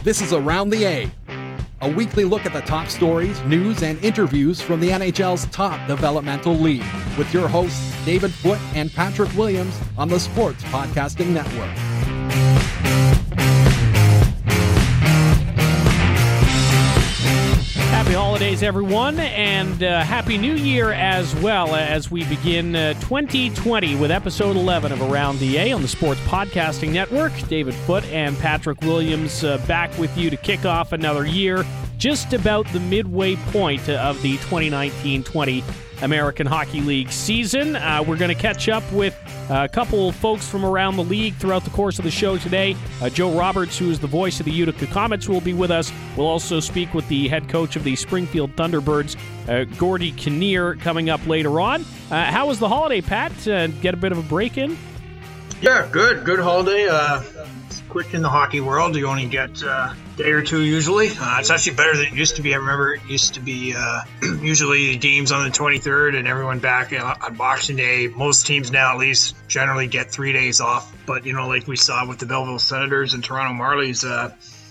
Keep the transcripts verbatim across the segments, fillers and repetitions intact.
This is Around the A, a weekly look at the top stories, news, and interviews from the N H L's top developmental league, with your hosts David Foote and Patrick Williams on the Sports Podcasting Network. Happy holidays, everyone, and uh, Happy New Year as well as we begin uh, twenty twenty with episode eleven of Around the A on the Sports Podcasting Network. David Foote and Patrick Williams uh, back with you to kick off another year, just about the midway point of the twenty nineteen twenty American Hockey League season. Uh, we're going to catch up with a couple folks from around the league throughout the course of the show today. Uh, Joe Roberts, who is the voice of the Utica Comets, will be with us. We'll also speak with the head coach of the Springfield Thunderbirds, uh, Gordy Kinnear, coming up later on. Uh, how was the holiday, Pat? Uh, get a bit of a break in? Yeah, good. Good holiday. Uh, it's quick in the hockey world. You only get uh, a day or two usually. Uh, it's actually better than it used to be. I remember it used to be uh, usually the games on the twenty-third and everyone back on Boxing Day. Most teams now at least generally get three days off. But, you know, like we saw with the Belleville Senators and Toronto Marlies, uh,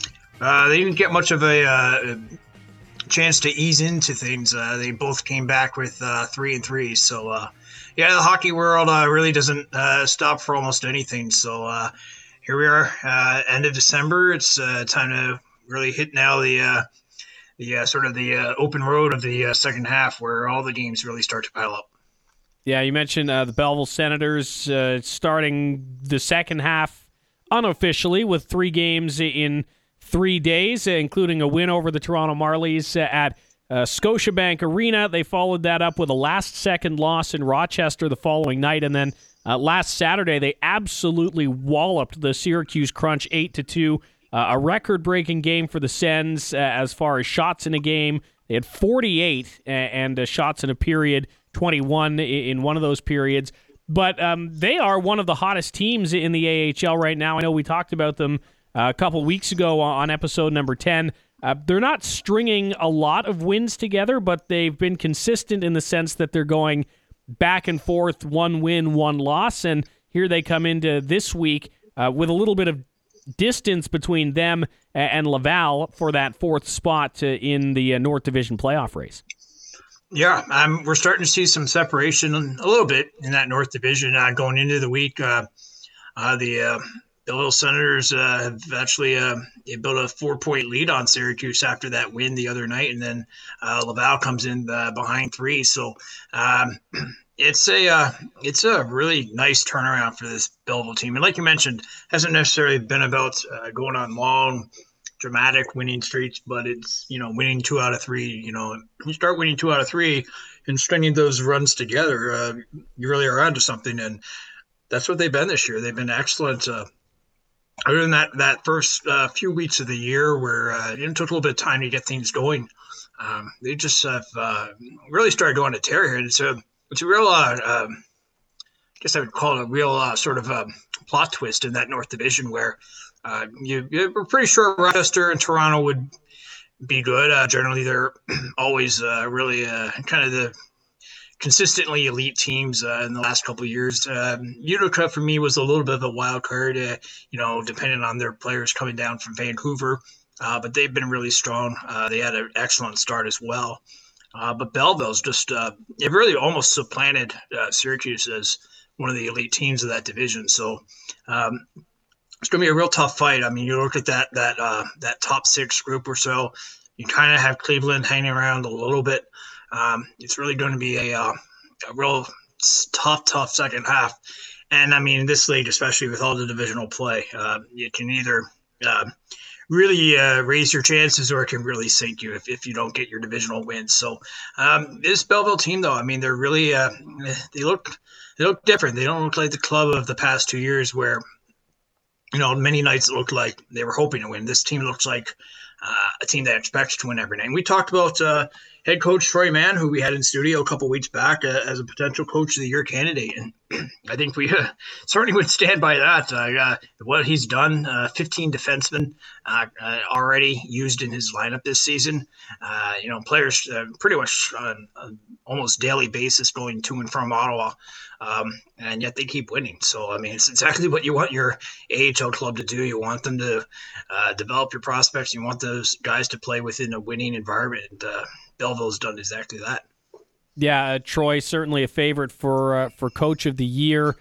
uh, they didn't get much of a uh, chance to ease into things. Uh, they both came back with uh, three and three. So, uh, yeah, the hockey world uh, really doesn't uh, stop for almost anything. So uh, here we are, uh, end of December. It's uh, time to really hit now the uh, the uh, sort of the uh, open road of the uh, second half, where all the games really start to pile up. Yeah, you mentioned uh, the Belleville Senators uh, starting the second half unofficially with three games in three days, including a win over the Toronto Marlies at Uh, Scotiabank Arena. They followed that up with a last-second loss in Rochester the following night, and then uh, last Saturday they absolutely walloped the Syracuse Crunch eight to two. Uh, a record-breaking game for the Sens uh, as far as shots in a game. They had forty-eight uh, and uh, shots in a period, twenty-one in one of those periods. But um, they are one of the hottest teams in the A H L right now. I know we talked about them uh, a couple weeks ago on episode number ten. Uh, they're not stringing a lot of wins together, but they've been consistent in the sense that they're going back and forth, one win, one loss, and here they come into this week uh, with a little bit of distance between them and Laval for that fourth spot uh, in the uh, North Division playoff race. Yeah, um, we're starting to see some separation a little bit in that North Division uh, going into the week. Uh, uh, the uh, The Little Senators uh, have actually uh, built a four-point lead on Syracuse after that win the other night, and then uh, Laval comes in uh, behind three. So um, it's a uh, it's a really nice turnaround for this Belleville team. And like you mentioned, hasn't necessarily been about uh, going on long, dramatic winning streaks, but it's, you know, winning two out of three. You know, you start winning two out of three and stringing those runs together, uh, you really are onto something, and that's what they've been this year. They've been excellent. Uh, Other than that, that first uh, few weeks of the year where uh, it took a little bit of time to get things going, um, they just have uh, really started going to tear here. It's a, it's a real, uh, um, I guess I would call it a real uh, sort of a plot twist in that North Division where uh, you, you were pretty sure Rochester and Toronto would be good. Uh, generally, they're always uh, really uh, kind of the consistently elite teams uh, in the last couple of years. Um, Utica, for me, was a little bit of a wild card, uh, you know, depending on their players coming down from Vancouver. Uh, but they've been really strong. Uh, they had an excellent start as well. Uh, but Belleville's just, uh, it really almost supplanted uh, Syracuse as one of the elite teams of that division. So um, it's going to be a real tough fight. I mean, you look at that, that, uh, that top six group or so, you kind of have Cleveland hanging around a little bit. Um, it's really going to be a, uh, a real tough, tough second half. And, I mean, this league, especially with all the divisional play, uh, you can either uh, really uh, raise your chances or it can really sink you if, if you don't get your divisional wins. So um, this Belleville team, though, I mean, they're really uh, – they look they look different. They don't look like the club of the past two years where, you know, many nights it looked like they were hoping to win. This team looks like uh, a team that expects to win every night. And we talked about uh, – head coach Troy Mann, who we had in studio a couple weeks back uh, as a potential coach of the year candidate. And I think we uh, certainly would stand by that. Uh, uh, what he's done, uh, fifteen defensemen uh, uh, already used in his lineup this season. Uh, you know, players uh, pretty much on an almost daily basis going to and from Ottawa. Um, and yet they keep winning. So, I mean, it's exactly what you want your A H L club to do. You want them to uh, develop your prospects. You want those guys to play within a winning environment. And uh, Belleville's done exactly that. Yeah, uh, Troy, certainly a favorite for uh, for Coach of the Year.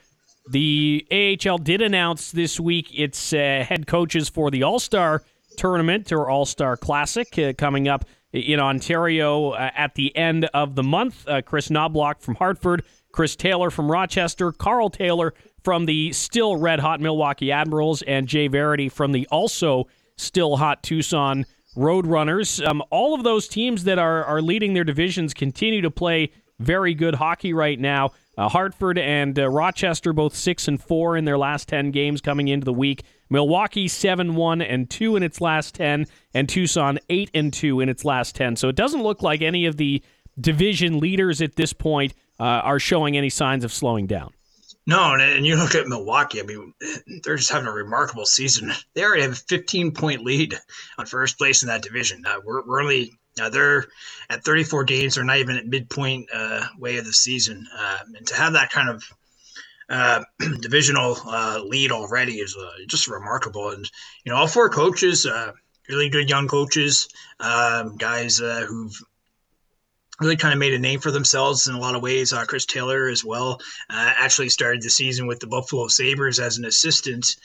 The A H L did announce this week its uh, head coaches for the All-Star Tournament or All-Star Classic uh, coming up in Ontario uh, at the end of the month. Uh, Chris Knobloch from Hartford, Chris Taylor from Rochester, Carl Taylor from the still red-hot Milwaukee Admirals, and Jay Verity from the also still hot Tucson Roadrunners. Um, all of those teams that are, are leading their divisions continue to play very good hockey right now. Uh, Hartford and uh, Rochester both six and four in their last ten games coming into the week. Milwaukee seven one and two in its last ten, and Tucson eight and two in its last ten. So it doesn't look like any of the division leaders at this point uh, are showing any signs of slowing down. No, and, and you look at Milwaukee, I mean, they're just having a remarkable season. They already have a fifteen-point lead on first place in that division. Uh, we're, we're only uh, they're at thirty-four games. They're not even at midpoint uh, way of the season. Uh, and to have that kind of uh, divisional uh, lead already is uh, just remarkable. And, you know, all four coaches, uh, really good young coaches, uh, guys uh, who've really kind of made a name for themselves in a lot of ways. Uh, Chris Taylor as well uh, actually started the season with the Buffalo Sabres as an assistant,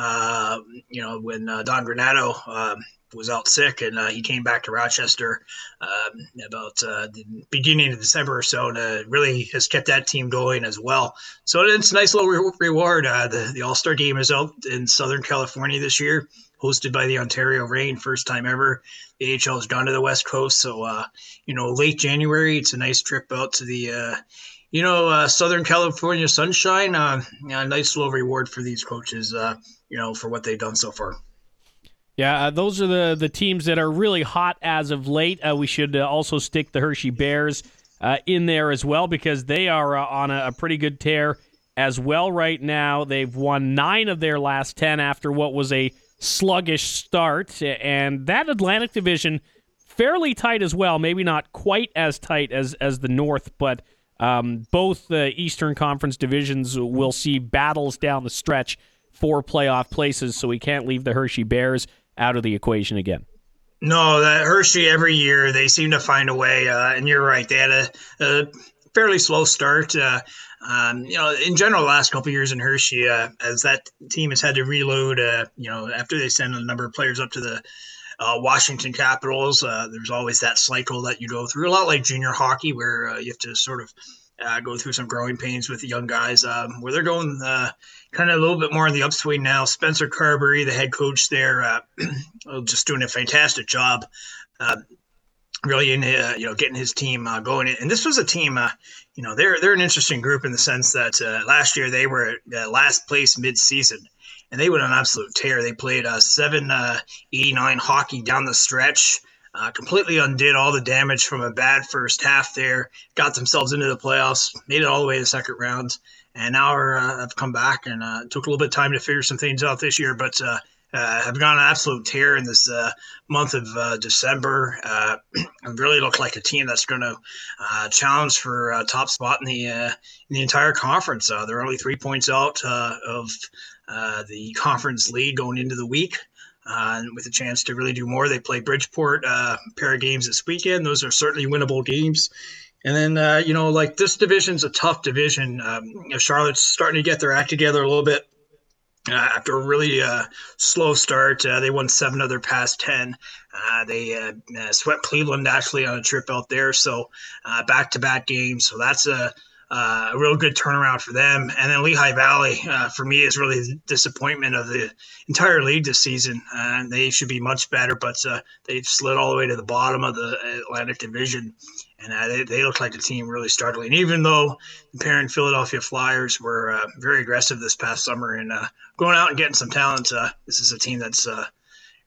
uh, you know, when uh, Don Granato um, was out sick, and uh, he came back to Rochester um, about uh, the beginning of December or so, and uh, really has kept that team going as well. So it's a nice little re- reward. Uh, the, the All-Star game is out in Southern California this year, hosted by the Ontario Reign, first time ever. The A H L has gone to the West Coast, so uh, you know, late January, it's a nice trip out to the, uh, you know, uh, Southern California sunshine. Uh, yeah, a nice little reward for these coaches, uh, you know, for what they've done so far. Yeah, uh, those are the the teams that are really hot as of late. Uh, we should uh, also stick the Hershey Bears uh, in there as well, because they are uh, on a, a pretty good tear as well right now. They've won nine of their last ten after what was a sluggish start, and that Atlantic division fairly tight as well. Maybe not quite as tight as as the North, but um, both the Eastern Conference divisions will see battles down the stretch for playoff places, so we can't leave the Hershey Bears out of the equation again. No, that Hershey, every year they seem to find a way, uh, and you're right, they had a, a fairly slow start. Uh, Um, you know, in general, the last couple of years in Hershey, uh, as that team has had to reload, uh, you know, after they send a number of players up to the uh, Washington Capitals, uh, there's always that cycle that you go through, a lot like junior hockey, where uh, you have to sort of uh, go through some growing pains with the young guys, um, where they're going uh, kind of a little bit more in the upswing now. Spencer Carberry, the head coach there, uh, just doing a fantastic job. Uh, really in, uh, you know, getting his team uh, going. And this was a team, uh, you know, they're they're an interesting group in the sense that uh, last year they were uh, last place mid-season, and they went on an absolute tear. They played uh, seven eighty-nine hockey down the stretch, uh, completely undid all the damage from a bad first half there, got themselves into the playoffs, made it all the way to the second round, and now are, uh, have come back, and uh, took a little bit of time to figure some things out this year, but uh, Uh, have gone an absolute tear in this uh, month of uh, December, uh, and really look like a team that's going to uh, challenge for a top spot in the uh, in the entire conference. Uh, they're only three points out uh, of uh, the conference lead going into the week, uh, and with a chance to really do more. They play Bridgeport uh, a pair of games this weekend. Those are certainly winnable games. And then, uh, you know, like this division's a tough division. Um, you know, Charlotte's starting to get their act together a little bit. Uh, after a really uh, slow start, uh, they won seven of their past ten. Uh, they uh, uh, swept Cleveland actually on a trip out there, so uh, back-to-back games. So that's a, uh, a real good turnaround for them. And then Lehigh Valley, uh, for me, is really the disappointment of the entire league this season. Uh, and they should be much better, but uh, they've slid all the way to the bottom of the Atlantic Division. And uh, they, they look like a team really startling, even though the parent Philadelphia Flyers were uh, very aggressive this past summer and uh, going out and getting some talent. Uh, this is a team that's uh,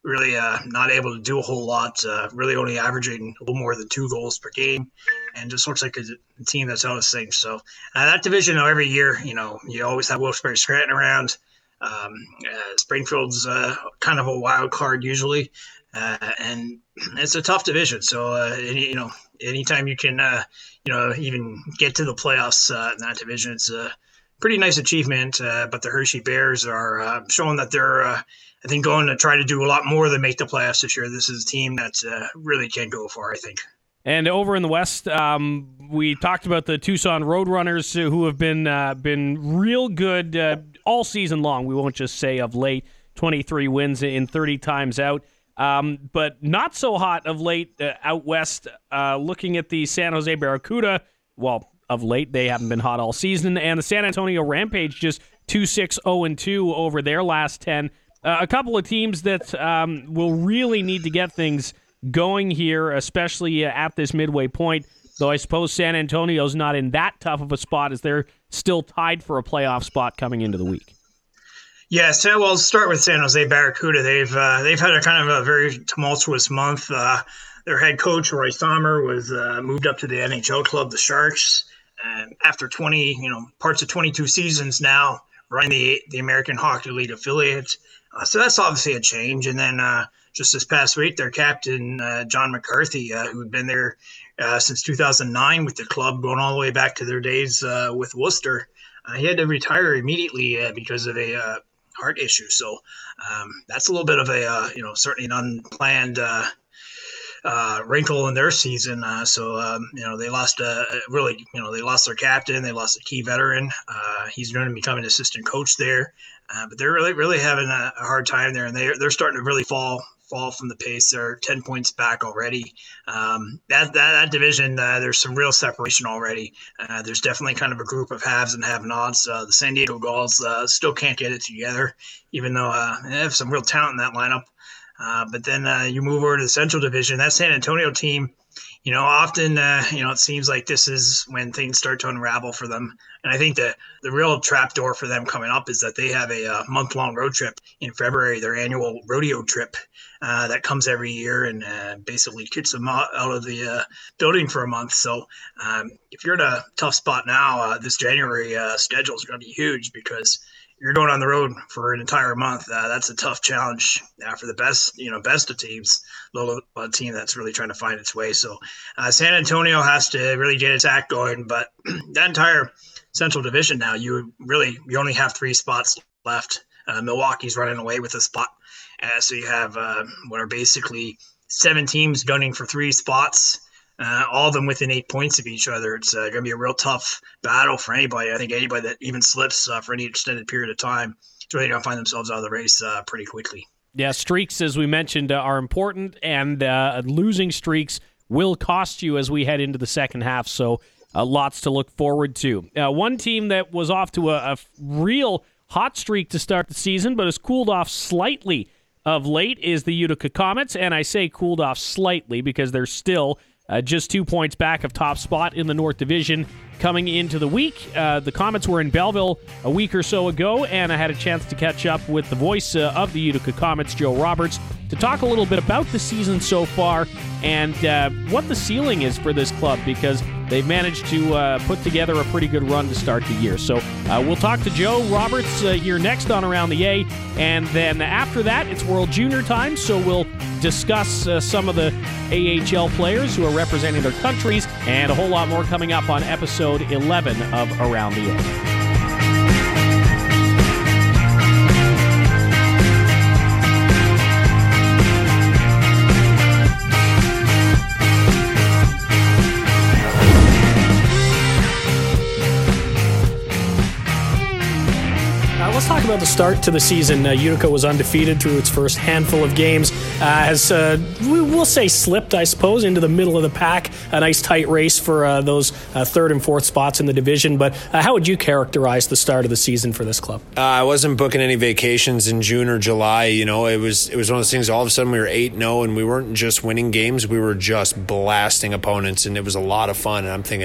really uh, not able to do a whole lot, uh, really only averaging a little more than two goals per game, and just looks like a, a team that's out of sync. So uh, that division, though, every year, you know, you always have Wilkes-Barre Scranton around. Um, uh, Springfield's uh, kind of a wild card usually, uh, and it's a tough division. So, uh, any, you know, anytime you can, uh, you know, even get to the playoffs uh, in that division, it's a pretty nice achievement. Uh, but the Hershey Bears are uh, showing that they're, uh, I think, going to try to do a lot more than make the playoffs this year. This is a team that uh, really can go far, I think. And over in the West, um, we talked about the Tucson Roadrunners, who have been uh, been real good uh, all season long. We won't just say of late, twenty-three wins in thirty times out. Um, but not so hot of late uh, out West. Uh, looking at the San Jose Barracuda, well, of late, they haven't been hot all season. And the San Antonio Rampage just two six oh two over their last ten. Uh, a couple of teams that um, will really need to get things going here, especially at this midway point, though I suppose San Antonio's not in that tough of a spot as they're still tied for a playoff spot coming into the week. Yeah, so we'll start with San Jose Barracuda. They've uh, they've had a kind of a very tumultuous month. Uh, their head coach, Roy Sommer, was uh, moved up to the N H L club, the Sharks, and after twenty, you know, parts of twenty-two seasons now, running the the American Hockey League affiliate. Uh, so that's obviously a change. And then uh, just this past week, their captain, uh, John McCarthy, uh, who had been there uh, since two thousand nine with the club, going all the way back to their days uh, with Worcester, uh, he had to retire immediately uh, because of a uh, heart issue. So um, that's a little bit of a, uh, you know, certainly an unplanned uh, uh, wrinkle in their season. Uh, so, um, you know, they lost a really, you know, they lost their captain. They lost a key veteran. Uh, he's going to become an assistant coach there. Uh, but they're really, really having a, a hard time there, and they're they're starting to really fall fall from the pace. They're ten points back already. Um, that, that that division, uh, there's some real separation already. Uh, there's definitely kind of a group of haves and have-nots. Uh, the San Diego Gulls uh, still can't get it together, even though uh, they have some real talent in that lineup. Uh, but then uh, you move over to the Central Division. That San Antonio team, you know, often, uh, you know, it seems like this is when things start to unravel for them. And I think the, the real trapdoor for them coming up is that they have a, a month-long road trip in February, their annual rodeo trip uh, that comes every year and uh, basically kicks them out, out of the uh, building for a month. So um, if you're in a tough spot now, uh, this January uh, schedule is going to be huge because you're going on the road for an entire month. Uh, that's a tough challenge uh, for the best, you know, best of teams, little a team that's really trying to find its way. So uh, San Antonio has to really get its act going, but that entire Central Division now, you really, you only have three spots left. Uh, Milwaukee's running away with a spot. Uh, so you have uh, what are basically seven teams gunning for three spots. Uh, all of them within eight points of each other. It's uh, going to be a real tough battle for anybody. I think anybody that even slips uh, for any extended period of time is really going to find themselves out of the race uh, pretty quickly. Yeah, streaks, as we mentioned, uh, are important, and uh, losing streaks will cost you as we head into the second half, so uh, lots to look forward to. Uh, one team that was off to a, a real hot streak to start the season, but has cooled off slightly of late, is the Utica Comets, and I say cooled off slightly because they're still Uh, just two points back of top spot in the North Division coming into the week. Uh, the Comets were in Belleville a week or so ago, and I had a chance to catch up with the voice uh, of the Utica Comets, Joe Roberts, to talk a little bit about the season so far and uh, what the ceiling is for this club, because they've managed to uh, put together a pretty good run to start the year. So uh, we'll talk to Joe Roberts uh, here next on Around the A, and then after that, it's World Junior time, so we'll discuss uh, some of the A H L players who are representing their countries, and a whole lot more coming up on episode eleven of Around the A. Let's talk about the start to the season. Uh, Utica was undefeated through its first handful of games. Uh, has, uh, we will say, slipped, I suppose, into the middle of the pack. A nice tight race for uh, those uh, third and fourth spots in the division. But uh, how would you characterize the start of the season for this club? Uh, I wasn't booking any vacations in June or July. You know, it was it was one of those things. All of a sudden, we were eight and oh, and we weren't just winning games; we were just blasting opponents, and it was a lot of fun. And I'm thinking,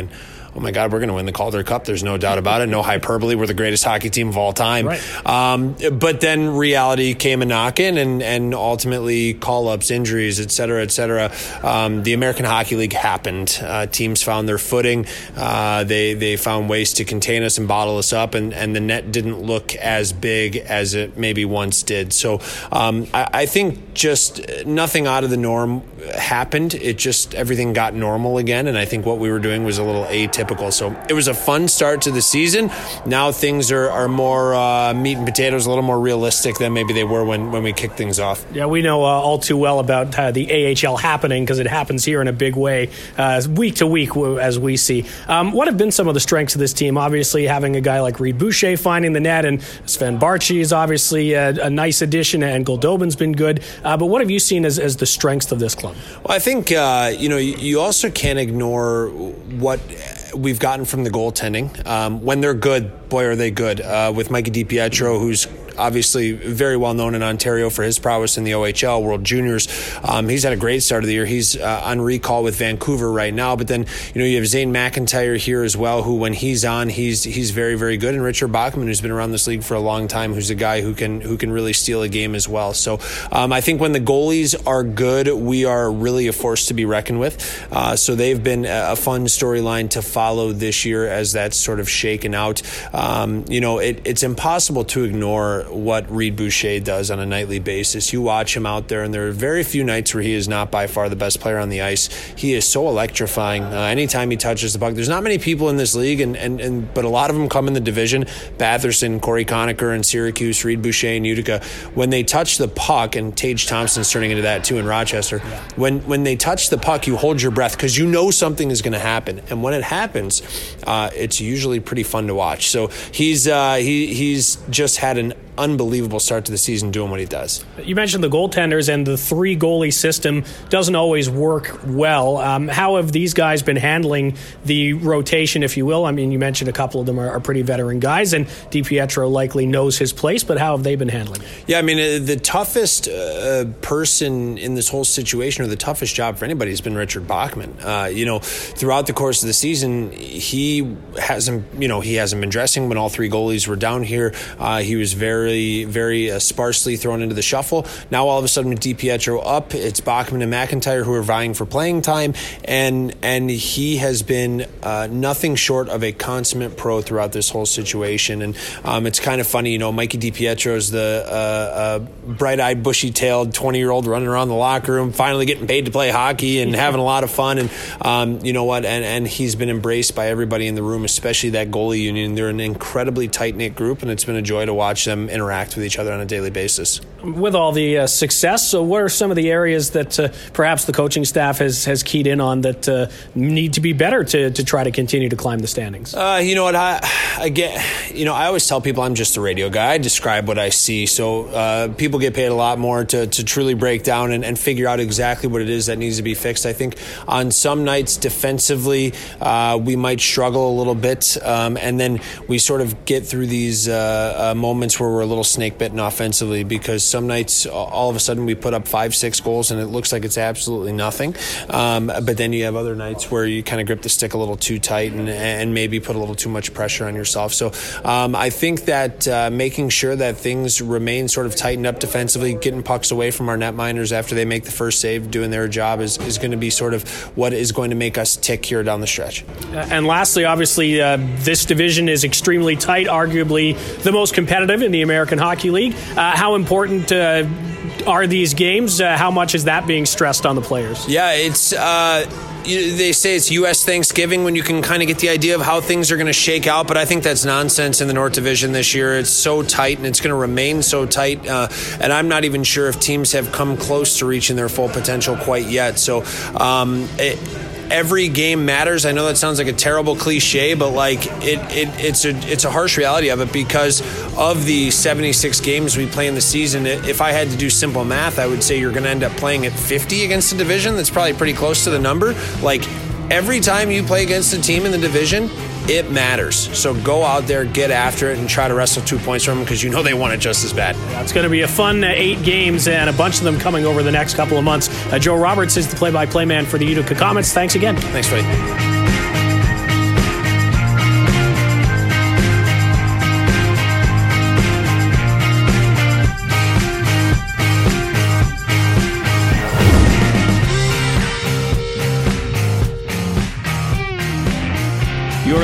oh my God, we're going to win the Calder Cup. There's no doubt about it. No hyperbole. We're the greatest hockey team of all time. Right. Um, but then reality came a knocking, and, and ultimately call-ups, injuries, et cetera, et cetera. Um, the American Hockey League happened. Uh, teams found their footing. Uh, they they found ways to contain us and bottle us up, and, and the net didn't look as big as it maybe once did. So um, I, I think just nothing out of the norm happened. It just, everything got normal again, and I think what we were doing was a little atypical. So it was a fun start to the season. Now things are, are more uh, meat and potatoes, a little more realistic than maybe they were when, when we kicked things off. Yeah, we know uh, all too well about uh, the A H L happening because it happens here in a big way uh, week to week as we see. Um, what have been some of the strengths of this team? Obviously, having a guy like Reed Boucher finding the net, and Sven Barchi is obviously a, a nice addition, and Goldobin's been good. Uh, but what have you seen as, as the strengths of this club? Well, I think, uh, you know, you also can't ignore what we've gotten from the goaltending. Um, when they're good, boy, are they good. Uh, with Mikey DiPietro, who's obviously very well known in Ontario for his prowess in the O H L, World Juniors. Um, he's had a great start of the year. He's uh, on recall with Vancouver right now. But then, you know, you have Zane McIntyre here as well, who when he's on, he's he's very, very good. And Richard Bachman, who's been around this league for a long time, who's a guy who can who can really steal a game as well. So um, I think when the goalies are good, we are really a force to be reckoned with. Uh, so they've been a fun storyline to follow this year as that's sort of shaken out. Um, you know, it, it's impossible to ignore what Reed Boucher does on a nightly basis. You watch him out there, and there are very few nights where he is not by far the best player on the ice. He is so electrifying. Uh, anytime he touches the puck, there's not many people in this league, and, and, and but a lot of them come in the division. Batherson, Corey Conacher in Syracuse, Reed Boucher in Utica. When they touch the puck, and Tage Thompson's turning into that too in Rochester, yeah. when, when they touch the puck, you hold your breath because you know something is going to happen. And when it happens, uh, it's usually pretty fun to watch. So he's uh, he he's just had an unbelievable start to the season doing what he does. You mentioned the goaltenders, and the three goalie system doesn't always work well. Um, how have these guys been handling the rotation, if you will? I mean, you mentioned a couple of them are, are pretty veteran guys, and DiPietro likely knows his place, but how have they been handling it? Yeah, I mean, the toughest uh, person in this whole situation, or the toughest job for anybody, has been Richard Bachman. Uh, you know, throughout the course of the season, he hasn't, you know, he hasn't been dressing when all three goalies were down here. Uh, he was very Very, very uh, sparsely thrown into the shuffle. Now all of a sudden with DiPietro up, it's Bachman and McIntyre who are vying for playing time, and and he has been uh, nothing short of a consummate pro throughout this whole situation. And um, it's kind of funny, you know, Mikey DiPietro is the uh, uh, bright-eyed, bushy-tailed twenty-year-old running around the locker room, finally getting paid to play hockey and having a lot of fun. And um, you know what? And and he's been embraced by everybody in the room, especially that goalie union. They're an incredibly tight-knit group, and it's been a joy to watch them interact with each other on a daily basis. With all the uh, success, so what are some of the areas that uh, perhaps the coaching staff has, has keyed in on that uh, need to be better to, to try to continue to climb the standings? Uh, you know what, I, I get, you know, I always tell people I'm just a radio guy. I describe what I see. So uh, people get paid a lot more to, to truly break down and, and figure out exactly what it is that needs to be fixed. I think on some nights defensively, uh, we might struggle a little bit. Um, and then we sort of get through these uh, uh, moments where we're a little snake bitten offensively, because some nights all of a sudden we put up five, six goals and it looks like it's absolutely nothing. Um, but then you have other nights where you kind of grip the stick a little too tight and, and maybe put a little too much pressure on yourself. So um, I think that uh, making sure that things remain sort of tightened up defensively, getting pucks away from our netminders after they make the first save, doing their job is, is going to be sort of what is going to make us tick here down the stretch. And lastly, obviously, uh, this division is extremely tight, arguably the most competitive in the American Hockey League. Uh, how important uh, are these games? Uh, how much is that being stressed on the players? Yeah, it's uh, you, they say it's U S Thanksgiving when you can kind of get the idea of how things are going to shake out, but I think that's nonsense in the North Division this year. It's so tight, and it's going to remain so tight, uh, and I'm not even sure if teams have come close to reaching their full potential quite yet. So um, it, every game matters. I know that sounds like a terrible cliche, but like it, it it's a it's a harsh reality of it, because of the seventy-six games we play in the season. If I had to do simple math, I would say you're going to end up playing at fifty against the division. That's probably pretty close to the number. Like every time you play against a team in the division, it matters. So go out there, get after it, and try to wrestle two points from them, because you know they want it just as bad. Yeah, it's going to be a fun uh, eight games, and a bunch of them coming over the next couple of months. Uh, Joe Roberts is the play-by-play man for the Utica Comets. Thanks again. Thanks, buddy.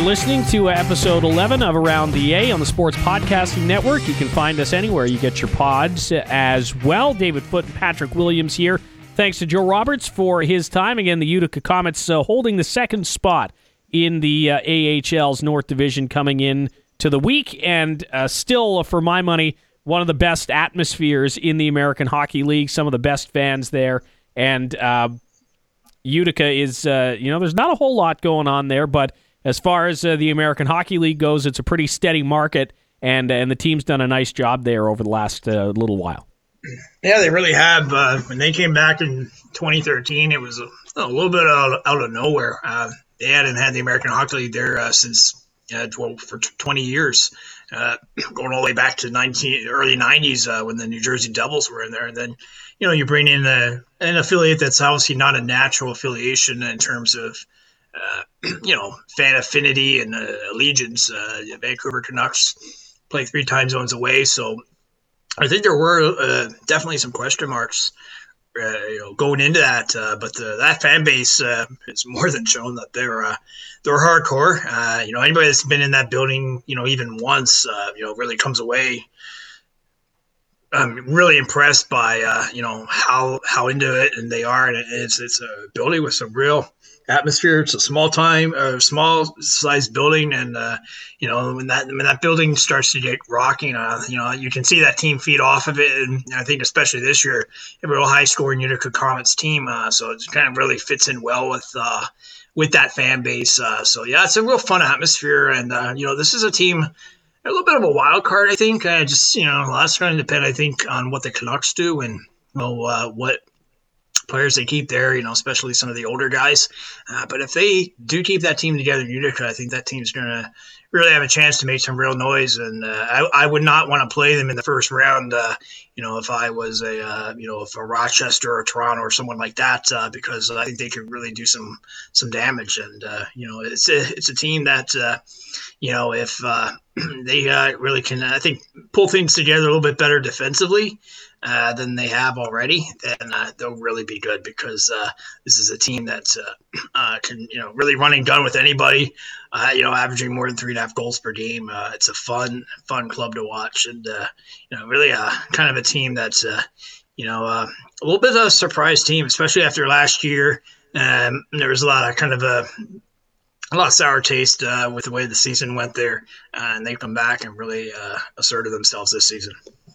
listening to episode eleven of Around the A on the Sports Podcasting Network. You can find us anywhere you get your pods as well. David Foote and Patrick Williams here. Thanks to Joe Roberts for his time. Again, the Utica Comets uh, holding the second spot in the uh, A H L's North Division coming in to the week, and uh, still, uh, for my money, one of the best atmospheres in the American Hockey League, some of the best fans there, and uh, Utica is, uh, you know, there's not a whole lot going on there, but as far as uh, the American Hockey League goes, it's a pretty steady market, and and the team's done a nice job there over the last uh, little while. Yeah, they really have. Uh, when they came back in twenty thirteen, it was a, a little bit out, out of nowhere. Uh, they hadn't had the American Hockey League there uh, since uh, twelve, for twenty years, uh, going all the way back to nineteen early nineties uh, when the New Jersey Devils were in there. And then, you know, you bring in a, an affiliate that's obviously not a natural affiliation in terms of, uh, you know, fan affinity and uh, allegiance. Uh, Vancouver Canucks play three time zones away, so I think there were uh, definitely some question marks, uh, you know, going into that. Uh, but the, that fan base uh, has more than shown that they're uh, they're hardcore. Uh, you know, anybody that's been in that building, you know, even once, uh, you know, really comes away um, really impressed by uh, you know how how into it and they are. And it's it's a building with some real atmosphere. It's a small time, uh, small sized building, and uh, you know when that when that building starts to get rocking, uh, you know you can see that team feed off of it. And I think especially this year, a real high scoring Utica Comets team, uh, so it kind of really fits in well with uh, with that fan base. Uh, so yeah, it's a real fun atmosphere, and uh, you know this is a team. A little bit of a wild card, I think. Uh, just you know, that's going to depend, I think, on what the Canucks do and you know uh, what players they keep there, you know, especially some of the older guys. Uh, but if they do keep that team together in Utica, I think that team's going to really have a chance to make some real noise. And uh, I, I would not want to play them in the first round, uh, you know, if I was a, uh, you know, if a Rochester or Toronto or someone like that, uh, because I think they could really do some some damage. And, uh, you know, it's a, it's a team that, uh, you know, if uh, they uh, really can, I think, pull things together a little bit better defensively, Uh, than they have already, then uh, they'll really be good because uh, this is a team that uh, uh, can, you know, really run and gun with anybody, uh, you know, averaging more than three and a half goals per game. Uh, it's a fun, fun club to watch and, uh, you know, really uh, kind of a team that's, uh, you know, uh, a little bit of a surprise team, especially after last year. Um, there was a lot of kind of a, a lot of sour taste uh, with the way the season went there, uh, and they come back and really uh, asserted themselves this season.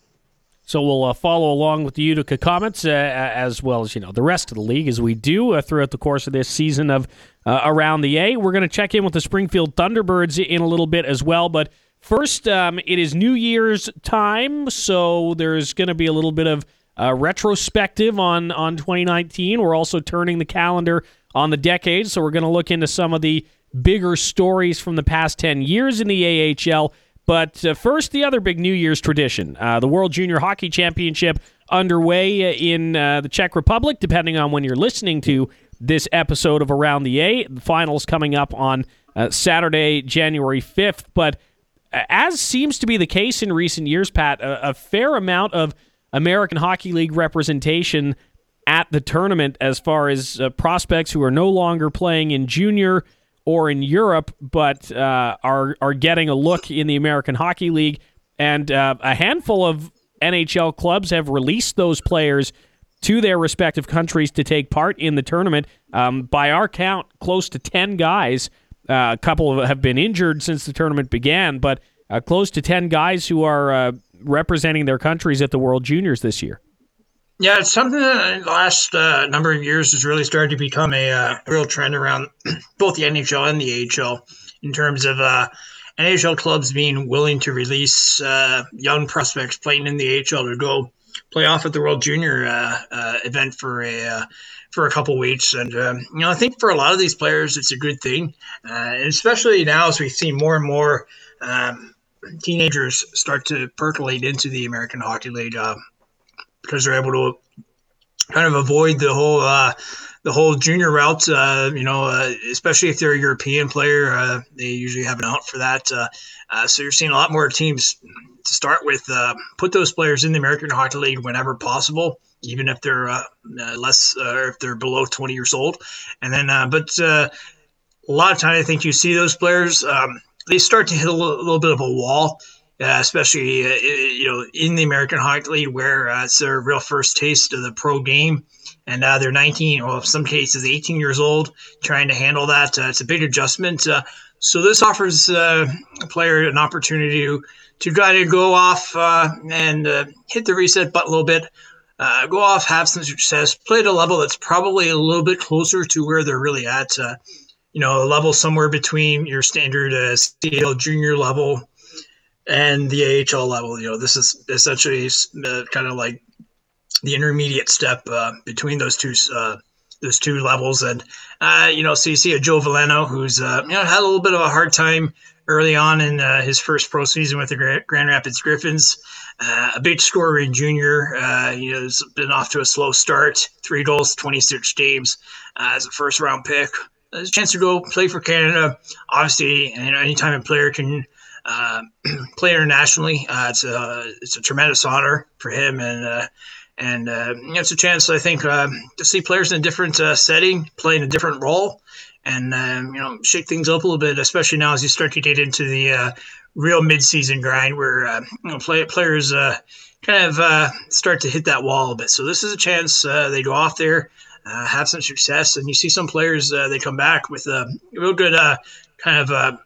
So we'll uh, follow along with the Utica Comets uh, as well as, you know, the rest of the league as we do uh, throughout the course of this season of uh, Around the A. We're going to check in with the Springfield Thunderbirds in a little bit as well. But first, um, it is New Year's time, so there's going to be a little bit of uh, retrospective on, on twenty nineteen. We're also turning the calendar on the decade, so we're going to look into some of the bigger stories from the past ten years in the A H L. But uh, first, the other big New Year's tradition, uh, the World Junior Hockey Championship underway in uh, the Czech Republic, depending on when you're listening to this episode of Around the A. The finals coming up on uh, Saturday, January fifth. But uh, as seems to be the case in recent years, Pat, a, a fair amount of American Hockey League representation at the tournament as far as uh, prospects who are no longer playing in junior or in Europe, but uh, are are getting a look in the American Hockey League. And uh, a handful of N H L clubs have released those players to their respective countries to take part in the tournament. Um, by our count, close to ten guys. Uh, a couple of have been injured since the tournament began, but uh, close to ten guys who are uh, representing their countries at the World Juniors this year. Yeah, it's something that in the last uh, number of years has really started to become a uh, real trend around both the N H L and the A H L in terms of uh, N H L clubs being willing to release uh, young prospects playing in the A H L to go play off at the World Junior uh, uh, event for a uh, for a couple weeks. And, um, you know, I think for a lot of these players, it's a good thing, uh, and especially now as we see more and more um, teenagers start to percolate into the American Hockey League. Uh, because they're able to kind of avoid the whole uh, the whole junior route, uh, you know, uh, especially if they're a European player. Uh, they usually have an out for that. Uh, uh, so you're seeing a lot more teams to start with uh, put those players in the American Hockey League whenever possible, even if they're uh, less uh, or if they're below twenty years old. And then, uh, but uh, a lot of time I think you see those players, um, they start to hit a little, little bit of a wall, uh, especially uh, you know in the American Hockey League, where uh, it's their real first taste of the pro game, and uh, they're nineteen, or in some cases eighteen years old, trying to handle that. Uh, it's a big adjustment. Uh, so this offers uh, a player an opportunity to to try to go off uh, and uh, hit the reset button a little bit. Uh, go off, have some success, play at a level that's probably a little bit closer to where they're really at. Uh, you know, a level somewhere between your standard uh, C L junior level and the A H L level. You know, this is essentially uh, kind of like the intermediate step uh, between those two uh, those two levels. And uh, you know, so you see a Joe Veleno, who's uh, you know had a little bit of a hard time early on in uh, his first pro season with the Grand Rapids Griffins. Uh, a big scorer in junior. Uh, you know, has been off to a slow start. Three goals, twenty-six games uh, as a first-round pick. There's a chance to go play for Canada. Obviously, you know, anytime a player can uh, play internationally, uh, it's a it's a tremendous honor for him, and uh, and uh, you know, it's a chance, I think, uh, to see players in a different uh, setting, playing a different role, and um, you know, shake things up a little bit, especially now as you start to get into the uh, real mid-season grind, where uh, you know, play, players uh, kind of uh, start to hit that wall a bit. So this is a chance uh, they go off there, uh, have some success, and you see some players uh, they come back with a real good uh, kind of uh,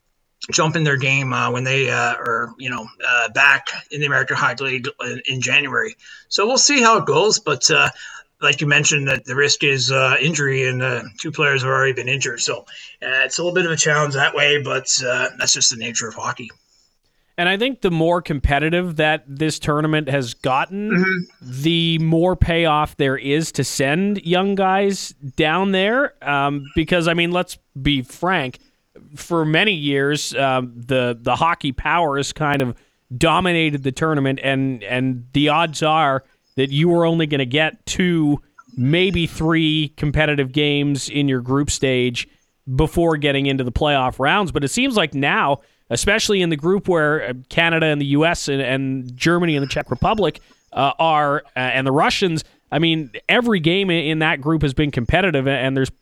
jump in their game uh, when they uh, are you know uh, back in the American Hockey League in, in January. So we'll see how it goes, but. Uh, Like you mentioned, that the risk is uh, injury, and uh, two players have already been injured. So uh, it's a little bit of a challenge that way, but uh, that's just the nature of hockey. And I think the more competitive that this tournament has gotten, mm-hmm. the more payoff there is to send young guys down there. Um, because, I mean, let's be frank, for many years, um, the, the hockey powers kind of dominated the tournament, and, and the odds are that you were only going to get two, maybe three competitive games in your group stage before getting into the playoff rounds. But it seems like now, especially in the group where Canada and the U S and, and Germany and the Czech Republic uh, are, uh, and the Russians, I mean, every game in that group has been competitive, and there's,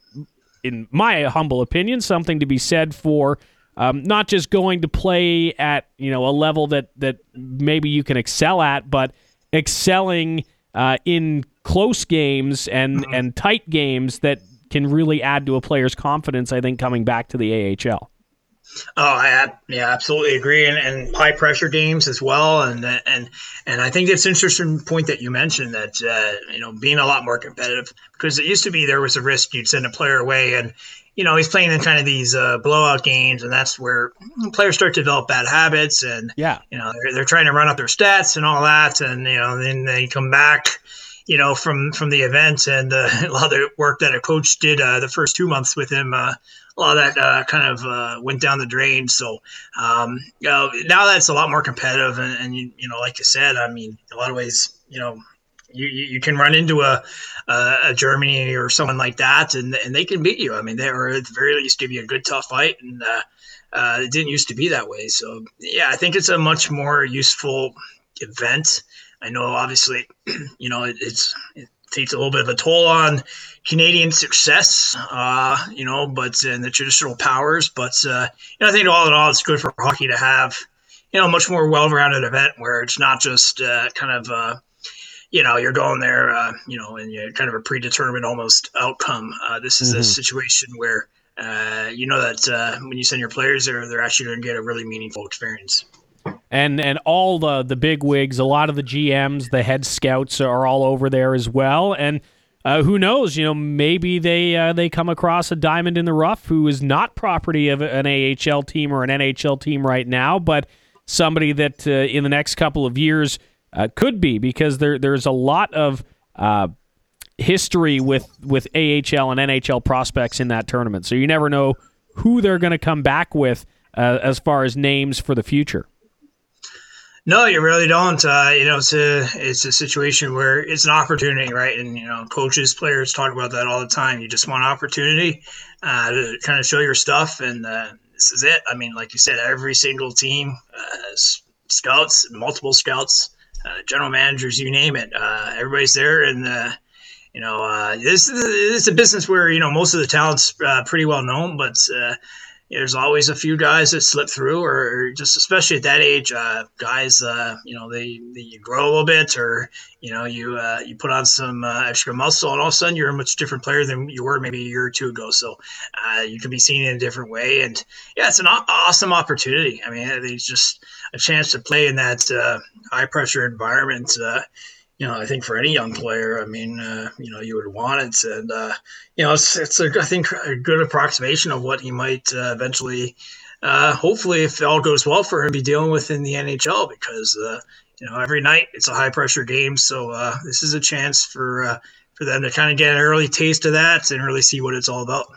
in my humble opinion, something to be said for um, not just going to play at, you know, a level that, that maybe you can excel at, but excelling uh, in close games and, mm-hmm. and tight games that can really add to a player's confidence, I think, coming back to the A H L. Oh, I yeah, absolutely agree, and, and high pressure games as well, and and and I think it's an interesting point that you mentioned, that uh, you know being a lot more competitive, because it used to be there was a risk you'd send a player away, and you know he's playing in kind of these uh, blowout games, and that's where players start to develop bad habits, and yeah, you know they're, they're trying to run up their stats and all that, and you know then they come back, you know from from the event, and uh, a lot of the work that a coach did uh, the first two months with him. Uh, A lot of that uh, kind of uh, went down the drain. So um, you know, now that's a lot more competitive, and, and you, you know, like you said, I mean, in a lot of ways, you know, you, you can run into a, a, a Germany or someone like that, and and they can beat you. I mean, they were at the very least give you a good tough fight, and uh, uh, it didn't used to be that way. So yeah, I think it's a much more useful event. I know, obviously, you know, it, it's it takes a little bit of a toll on Canadian success, uh, you know, but in the traditional powers. But uh, you know, I think all in all, it's good for hockey to have, you know, a much more well-rounded event where it's not just uh, kind of, uh, you know, you're going there, uh, you know, and you're kind of a predetermined almost outcome. Uh, this is mm-hmm. a situation where uh, you know that uh, when you send your players there, they're actually going to get a really meaningful experience. And and all the the big wigs, a lot of the G Ms, the head scouts are all over there as well. And uh, who knows? You know, maybe they uh, they come across a diamond in the rough who is not property of an A H L team or an N H L team right now, but somebody that uh, in the next couple of years uh, could be, because there there's a lot of uh, history with with A H L and N H L prospects in that tournament. So you never know who they're going to come back with uh, as far as names for the future. No, you really don't. Uh, you know, it's a it's a situation where it's an opportunity, right? And you know, coaches, players talk about that all the time. You just want opportunity uh, to kind of show your stuff, and uh, this is it. I mean, like you said, every single team, uh, scouts, multiple scouts, uh, general managers, you name it, uh, everybody's there, and uh, you know, uh, this, this is a business where, you know, most of the talent's uh, pretty well known, but uh, there's always a few guys that slip through, or, or just especially at that age, uh, guys, uh, you know, they, they you grow a little bit, or, you know, you uh, you put on some uh, extra muscle, and all of a sudden you're a much different player than you were maybe a year or two ago. So uh, you can be seen in a different way. And yeah, it's an aw- awesome opportunity. I mean, it's just a chance to play in that uh, high pressure environment. Uh, You know, I think for any young player, I mean, uh, you know, you would want it, and uh, you know, it's it's a, I think a good approximation of what he might uh, eventually, uh, hopefully, if all goes well for him, be dealing with in the N H L, because uh, you know, every night it's a high pressure game, so uh, this is a chance for uh, for them to kind of get an early taste of that and really see what it's all about.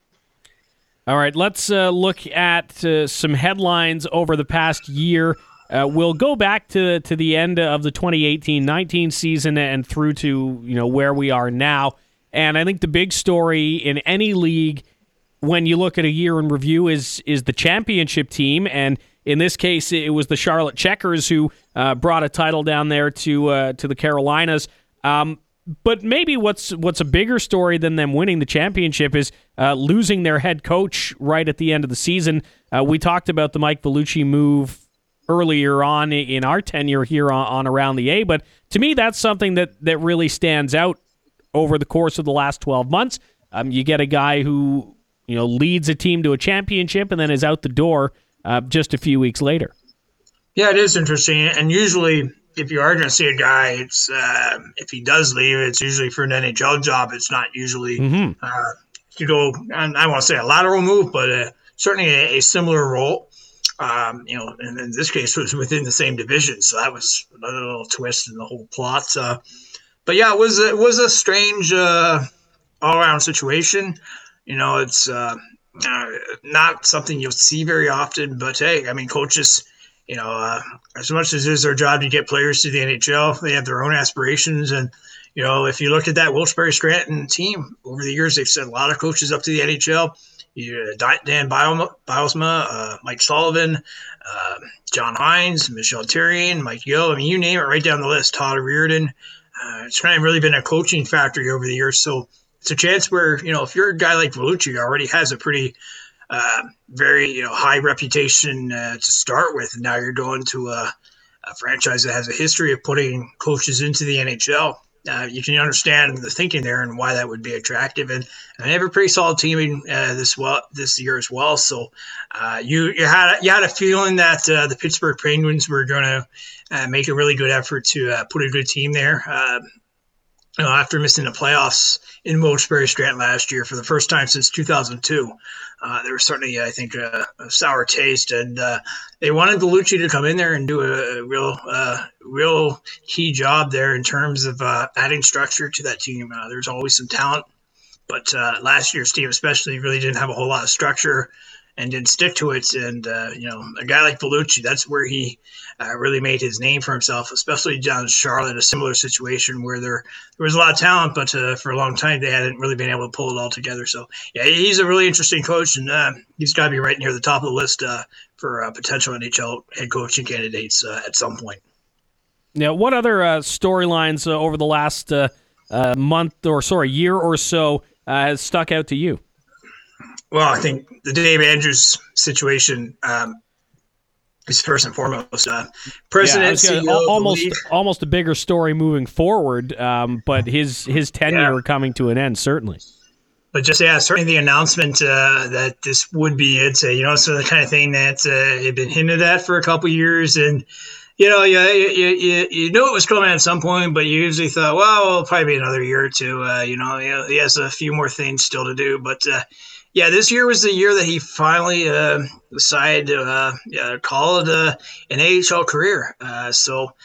All right, let's uh, look at uh, some headlines over the past year. Uh, we'll go back to to the end of the twenty eighteen nineteen season and through to, you know, where we are now. And I think the big story in any league when you look at a year in review is is the championship team. And in this case, it was the Charlotte Checkers who uh, brought a title down there to uh, to the Carolinas. Um, but maybe what's what's a bigger story than them winning the championship is uh, losing their head coach right at the end of the season. Uh, we talked about the Mike Vellucci move earlier on in our tenure here on, on Around the A, but to me, that's something that, that really stands out over the course of the last twelve months. Um, you get a guy who, you know, leads a team to a championship and then is out the door uh, just a few weeks later. Yeah, it is interesting. And usually, if you are going to see a guy, it's uh, if he does leave, it's usually for an N H L job. It's not usually mm-hmm. uh, to go, and I won't say a lateral move, but uh, certainly a, a similar role. Um, you know, and in this case, it was within the same division, so that was another little twist in the whole plot. Uh, but yeah, it was it was a strange uh, all-around situation. You know, it's uh, uh, not something you'll see very often. But hey, I mean, coaches, you know, uh, as much as it is their job to get players to the N H L, they have their own aspirations. And you know, if you look at that Wilkes-Barre Scranton team over the years, they've sent a lot of coaches up to the N H L. You, Dan Bylsma, uh, Mike Sullivan, uh, John Hines, Michel Therrien, Mike Gill. I mean, you name it, right down the list. Todd Reardon. Uh, it's kind of really been a coaching factory over the years. So it's a chance where, you know, if you're a guy like Vellucci, already has a pretty, uh, very, you know, high reputation uh, to start with, and now you're going to a, a franchise that has a history of putting coaches into the N H L. Uh, you can understand the thinking there and why that would be attractive, and, and they have a pretty solid team uh, this well this year as well. So uh, you you had you had a feeling that uh, the Pittsburgh Penguins were going to uh, make a really good effort to uh, put a good team there. Uh, you know, after missing the playoffs in Wilkes-Barre Scranton last year for the first time since two thousand two, uh, there was certainly, I think, a, a sour taste, and uh, they wanted Vellucci to come in there and do a, a real, uh, real key job there in terms of uh, adding structure to that team. Uh, there's always some talent, but uh, last year's team especially really didn't have a whole lot of structure and didn't stick to it. And, uh, you know, a guy like Vellucci, that's where he uh, really made his name for himself, especially down in Charlotte, a similar situation where there, there was a lot of talent, but uh, for a long time they hadn't really been able to pull it all together. So, yeah, he's a really interesting coach, and uh, he's got to be right near the top of the list uh, for uh, potential N H L head coaching candidates uh, at some point. Now, what other uh, storylines uh, over the last uh, uh, month or, sorry, year or so uh, has stuck out to you? Well, I think the Dave Andrews situation um, is first and foremost. Uh, president, yeah, C E O, almost almost a bigger story moving forward, um, but his his tenure yeah. coming to an end, certainly. But just, yeah, certainly the announcement uh, that this would be it, uh, you know, so the kind of thing that uh, had been hinted at for a couple of years. And, you know, yeah, you, you, you knew it was coming at some point, but you usually thought, well, it'll probably be another year or two. Uh, you know, he has a few more things still to do. But, uh, yeah, this year was the year that he finally uh, decided to uh, yeah, call it a, an A H L career. Uh, so um,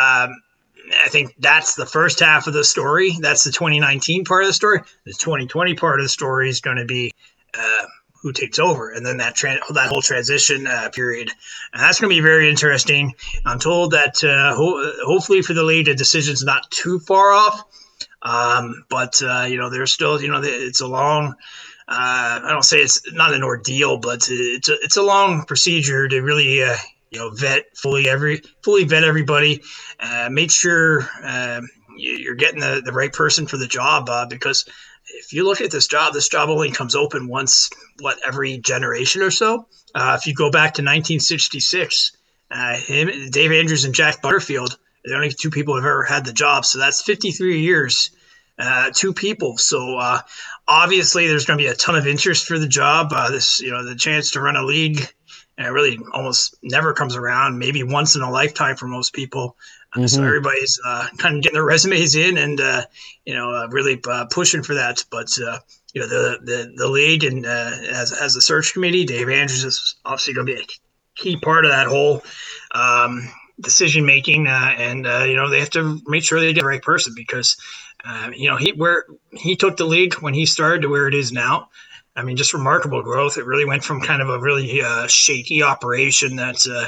I think that's the first half of the story. That's the twenty nineteen part of the story. The twenty twenty part of the story is going to be uh, who takes over, and then that tran- that whole transition uh, period. And that's going to be very interesting. I'm told that uh, ho- hopefully for the league, the decision's not too far off. Um, but, uh, you know, there's still, you know, it's a long – Uh, I don't say it's not an ordeal, but it's a, it's a long procedure to really, uh, you know, vet fully every fully vet everybody, uh, make sure, uh, you're getting the, the right person for the job, uh, because if you look at this job, this job only comes open once, what, every generation or so. Uh, if you go back to nineteen sixty-six, uh, him, Dave Andrews and Jack Butterfield, the only two people who've ever had the job. So that's fifty-three years, uh, two people. So uh, obviously there's going to be a ton of interest for the job. Uh, this, you know, the chance to run a league uh, really almost never comes around, maybe once in a lifetime for most people. Mm-hmm. So everybody's uh, kind of getting their resumes in and, uh, you know, uh, really uh, pushing for that. But, uh, you know, the, the, the league and uh, as, as the search committee, Dave Andrews is obviously going to be a key part of that whole um, decision making. Uh, and, uh, you know, they have to make sure they get the right person because, uh, you know, he where he took the league when he started to where it is now. I mean, just remarkable growth. It really went from kind of a really uh, shaky operation that's, uh,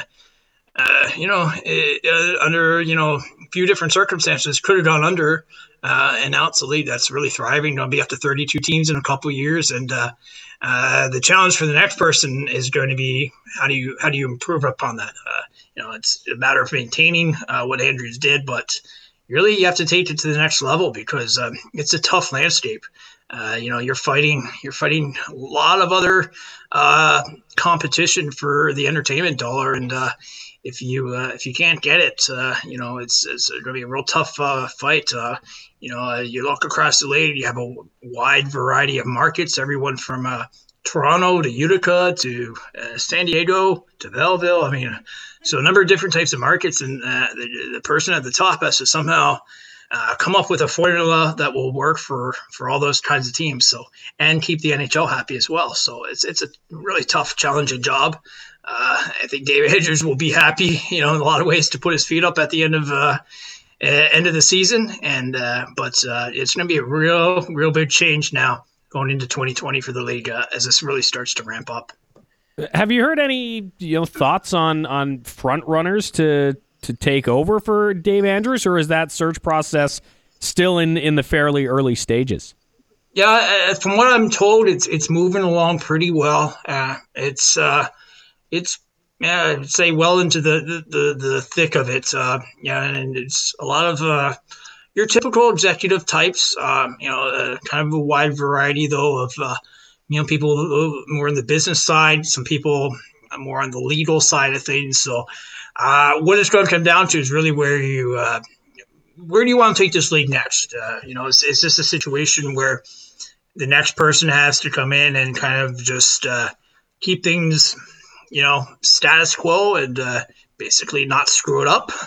Uh, you know, it, uh, under, you know, a few different circumstances could have gone under, uh, and now it's a league that's really thriving. It'll be up to thirty-two teams in a couple of years. And, uh, uh, the challenge for the next person is going to be, how do you, how do you improve upon that? Uh, you know, it's a matter of maintaining, uh, what Andrews did, but really you have to take it to the next level because, um, it's a tough landscape. Uh, you know, you're fighting, you're fighting a lot of other, uh, competition for the entertainment dollar. And, uh, If you uh, if you can't get it, uh, you know it's it's going to be a real tough uh, fight. Uh, you know, uh, you look across the league, you have a wide variety of markets, everyone from uh, Toronto to Utica to uh, San Diego to Belleville. I mean, so a number of different types of markets, and uh, the, the person at the top has to somehow uh, come up with a formula that will work for, for all those kinds of teams. So and keep the N H L happy as well. So it's it's a really tough, challenging job. Uh, I think Dave Andrews will be happy, you know, in a lot of ways to put his feet up at the end of uh, uh, end of the season. And uh, but uh, it's going to be a real, real big change now going into twenty twenty for the league uh, as this really starts to ramp up. Have you heard any, you know, thoughts on on front runners to to take over for Dave Andrews, or is that search process still in, in the fairly early stages? Yeah, uh, from what I'm told, it's it's moving along pretty well. Uh, it's uh, It's, yeah, I'd say well into the, the, the thick of it. Uh, yeah, and it's a lot of uh, your typical executive types, um, you know, uh, kind of a wide variety, though, of, uh, you know, people more on the business side, some people more on the legal side of things. So uh, what it's going to come down to is really where you, uh, where do you want to take this league next? Uh, you know, is, is this a situation where the next person has to come in and kind of just uh, keep things – you know, status quo and uh, basically not screw it up?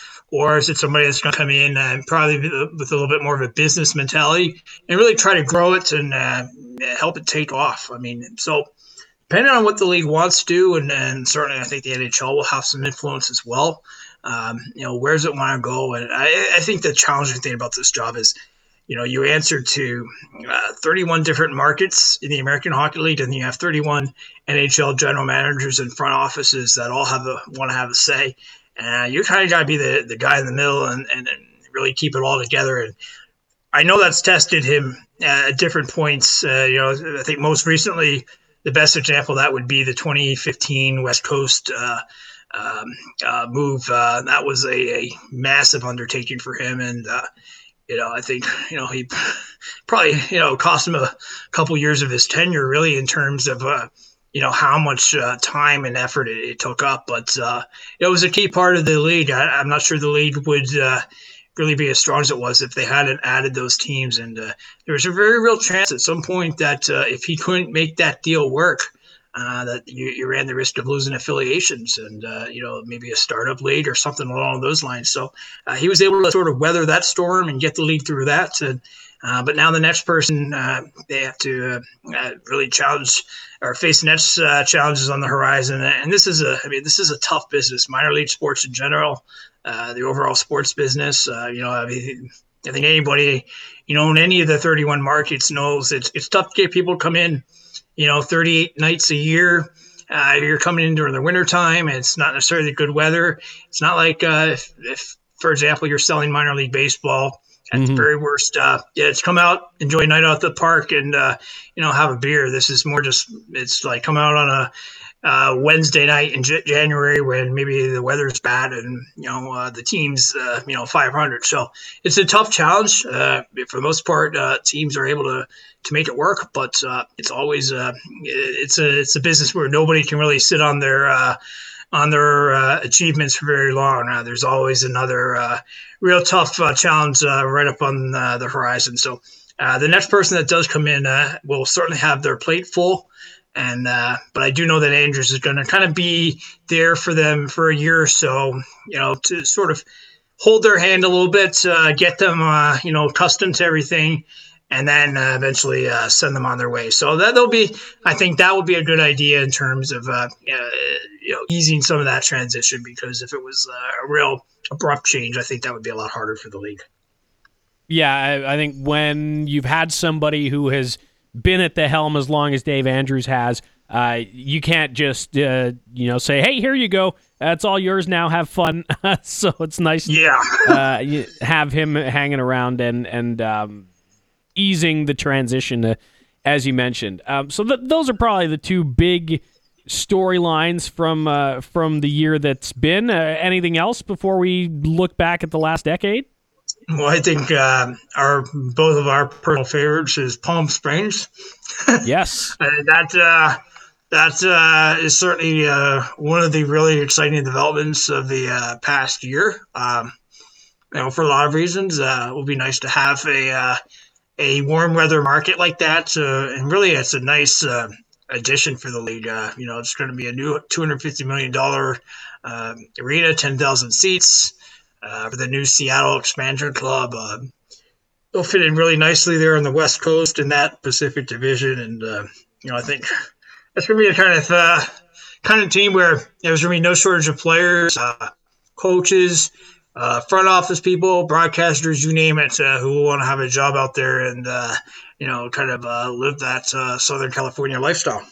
Or is it somebody that's going to come in and probably with a little bit more of a business mentality and really try to grow it and uh, help it take off? I mean, so depending on what the league wants to do, and, and certainly I think the N H L will have some influence as well. Um, you know, where does it want to go? And I, I think the challenging thing about this job is, you know, you answer to uh, thirty-one different markets in the American Hockey League, and you have thirty-one N H L general managers and front offices that all have a want to have a say. And uh, you kind of got to be the, the guy in the middle and, and, and really keep it all together. And I know that's tested him at different points. Uh, you know, I think most recently the best example of that would be the twenty fifteen West Coast uh, um, uh, move. Uh, that was a, a massive undertaking for him, and uh, You know, I think, you know, he probably, you know, cost him a couple years of his tenure, really, in terms of, uh, you know, how much uh, time and effort it, it took up. But uh, it was a key part of the league. I, I'm not sure the league would uh, really be as strong as it was if they hadn't added those teams. And uh, there was a very real chance at some point that uh, if he couldn't make that deal work, Uh, that you, you ran the risk of losing affiliations and, uh, you know, maybe a startup league or something along those lines. So uh, he was able to sort of weather that storm and get the league through that. And, uh, but now the next person, uh, they have to uh, uh, really challenge or face the next uh, challenges on the horizon. And this is a, I mean, this is a tough business, minor league sports in general, uh, the overall sports business. Uh, you know, I mean, I think anybody, you know, in any of the thirty-one markets knows it's it's tough to get people to come in, you know, thirty-eight nights a year. Uh, you're coming in during the wintertime, and it's not necessarily good weather. It's not like uh, if, if, for example, you're selling minor league baseball at mm-hmm. the very worst. Uh, yeah, it's come out, enjoy a night out at the park, and, uh, you know, have a beer. This is more just, it's like come out on a uh, Wednesday night in J- January when maybe the weather's bad and you know uh, the team's uh, you know five hundred. So it's a tough challenge. Uh, for the most part, uh, teams are able to to make it work, but uh, it's always uh, it's a it's a business where nobody can really sit on their uh, on their uh, achievements for very long. Uh, there's always another uh, real tough uh, challenge uh, right up on uh, the horizon. So uh, the next person that does come in uh, will certainly have their plate full. And uh, but I do know that Andrews is going to kind of be there for them for a year or so, you know, to sort of hold their hand a little bit, uh, get them, uh, you know, accustomed to everything, and then uh, eventually uh, send them on their way. So that will be, I think that would be a good idea in terms of, uh, uh, you know, easing some of that transition, because if it was uh, a real abrupt change, I think that would be a lot harder for the league. Yeah, I, I think when you've had somebody who has been at the helm as long as Dave Andrews has, uh, you can't just, uh, you know, say, hey, here you go. That's all yours now. Have fun. So it's nice yeah. to uh, you have him hanging around and, and um, easing the transition, to, as you mentioned. Um, so th- those are probably the two big storylines from uh, from the year that's been. Uh, anything else before we look back at the last decade? Well, I think uh, our both of our personal favorites is Palm Springs. Yes, uh, that uh, that uh, is certainly uh, one of the really exciting developments of the uh, past year. Um, you know, for a lot of reasons, uh, it will be nice to have a uh, a warm weather market like that, uh, and really, it's a nice uh, addition for the league. Uh, you know, it's going to be a new two hundred fifty million dollars uh, arena, ten thousand seats. Uh, for the new Seattle Expansion Club. Uh, they'll fit in really nicely there on the West Coast in that Pacific Division. And, uh, you know, I think that's going to be a kind of uh, kind of team where there's going to be no shortage of players, uh, coaches, uh, front office people, broadcasters, you name it, uh, who will want to have a job out there and, uh, you know, kind of uh, live that uh, Southern California lifestyle.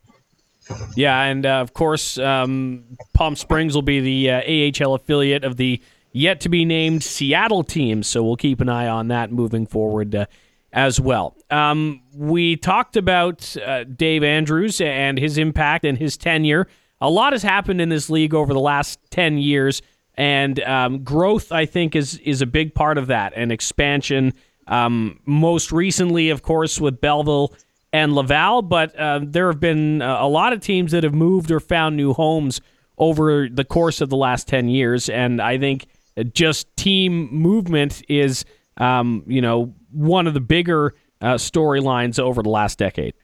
Yeah, and, uh, of course, um, Palm Springs will be the uh, A H L affiliate of the yet-to-be-named Seattle team, so we'll keep an eye on that moving forward uh, as well. Um, we talked about uh, Dave Andrews and his impact and his tenure. A lot has happened in this league over the last ten years, and um, growth, I think, is is a big part of that, and expansion, um, most recently, of course, with Belleville and Laval, but uh, there have been a lot of teams that have moved or found new homes over the course of the last ten years, and I think just team movement is, um, you know, one of the bigger uh, storylines over the last decade.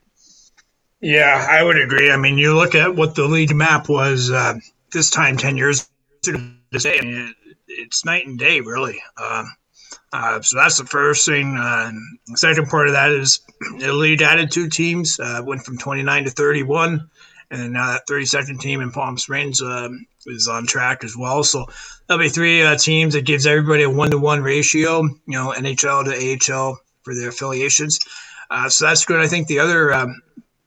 Yeah, I would agree. I mean, you look at what the league map was uh, this time ten years ago. I mean, it's night and day, really. Uh, uh, so that's the first thing. Uh, the second part of that is the league added two teams, uh, went from twenty-nine to thirty-one. And now that thirty-second team in Palm Springs um, is on track as well. So that'll be three uh, teams. That gives everybody a one-to-one ratio, you know, N H L to A H L for their affiliations. Uh, so that's good. I think the other um,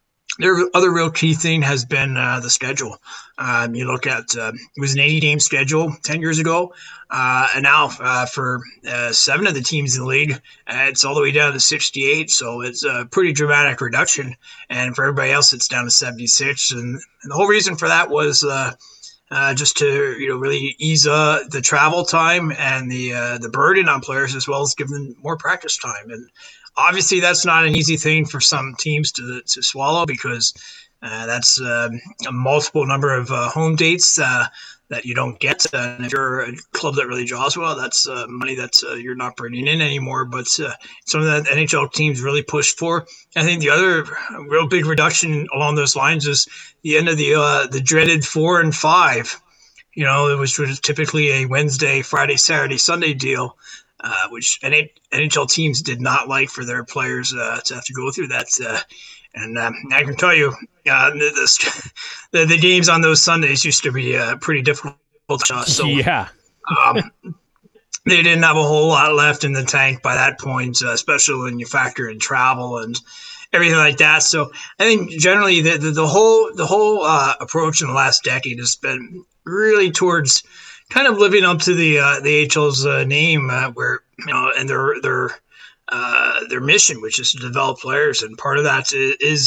the other real key thing has been uh, the schedule. Um, you look at uh, it was an eighty-game schedule ten years ago, uh, and now uh, for uh, seven of the teams in the league, uh, it's all the way down to sixty-eight. So it's a pretty dramatic reduction. And for everybody else, it's down to seventy-six. And, and the whole reason for that was uh, uh, just to you know really ease uh, the travel time and the uh, the burden on players, as well as give them more practice time. And obviously, that's not an easy thing for some teams to to swallow, because uh, that's uh, a multiple number of uh, home dates uh, that you don't get. Uh, and if you're a club that really draws well, that's uh, money that uh, you're not bringing in anymore. But uh, something that N H L teams really pushed for. I think the other real big reduction along those lines is the end of the uh, the dreaded four and five. You know, it was typically a Wednesday, Friday, Saturday, Sunday deal. Uh, which N H L teams did not like for their players uh, to have to go through that. Uh, and um, I can tell you, uh, the, the, the games on those Sundays used to be uh, pretty difficult. Uh, so, yeah. um, they didn't have a whole lot left in the tank by that point, uh, especially when you factor in travel and everything like that. So I think generally the, the, the whole the whole uh, approach in the last decade has been really towards kind of living up to the uh, the A H L's uh, name, uh, where you know, and their their uh, their mission, which is to develop players, and part of that is, is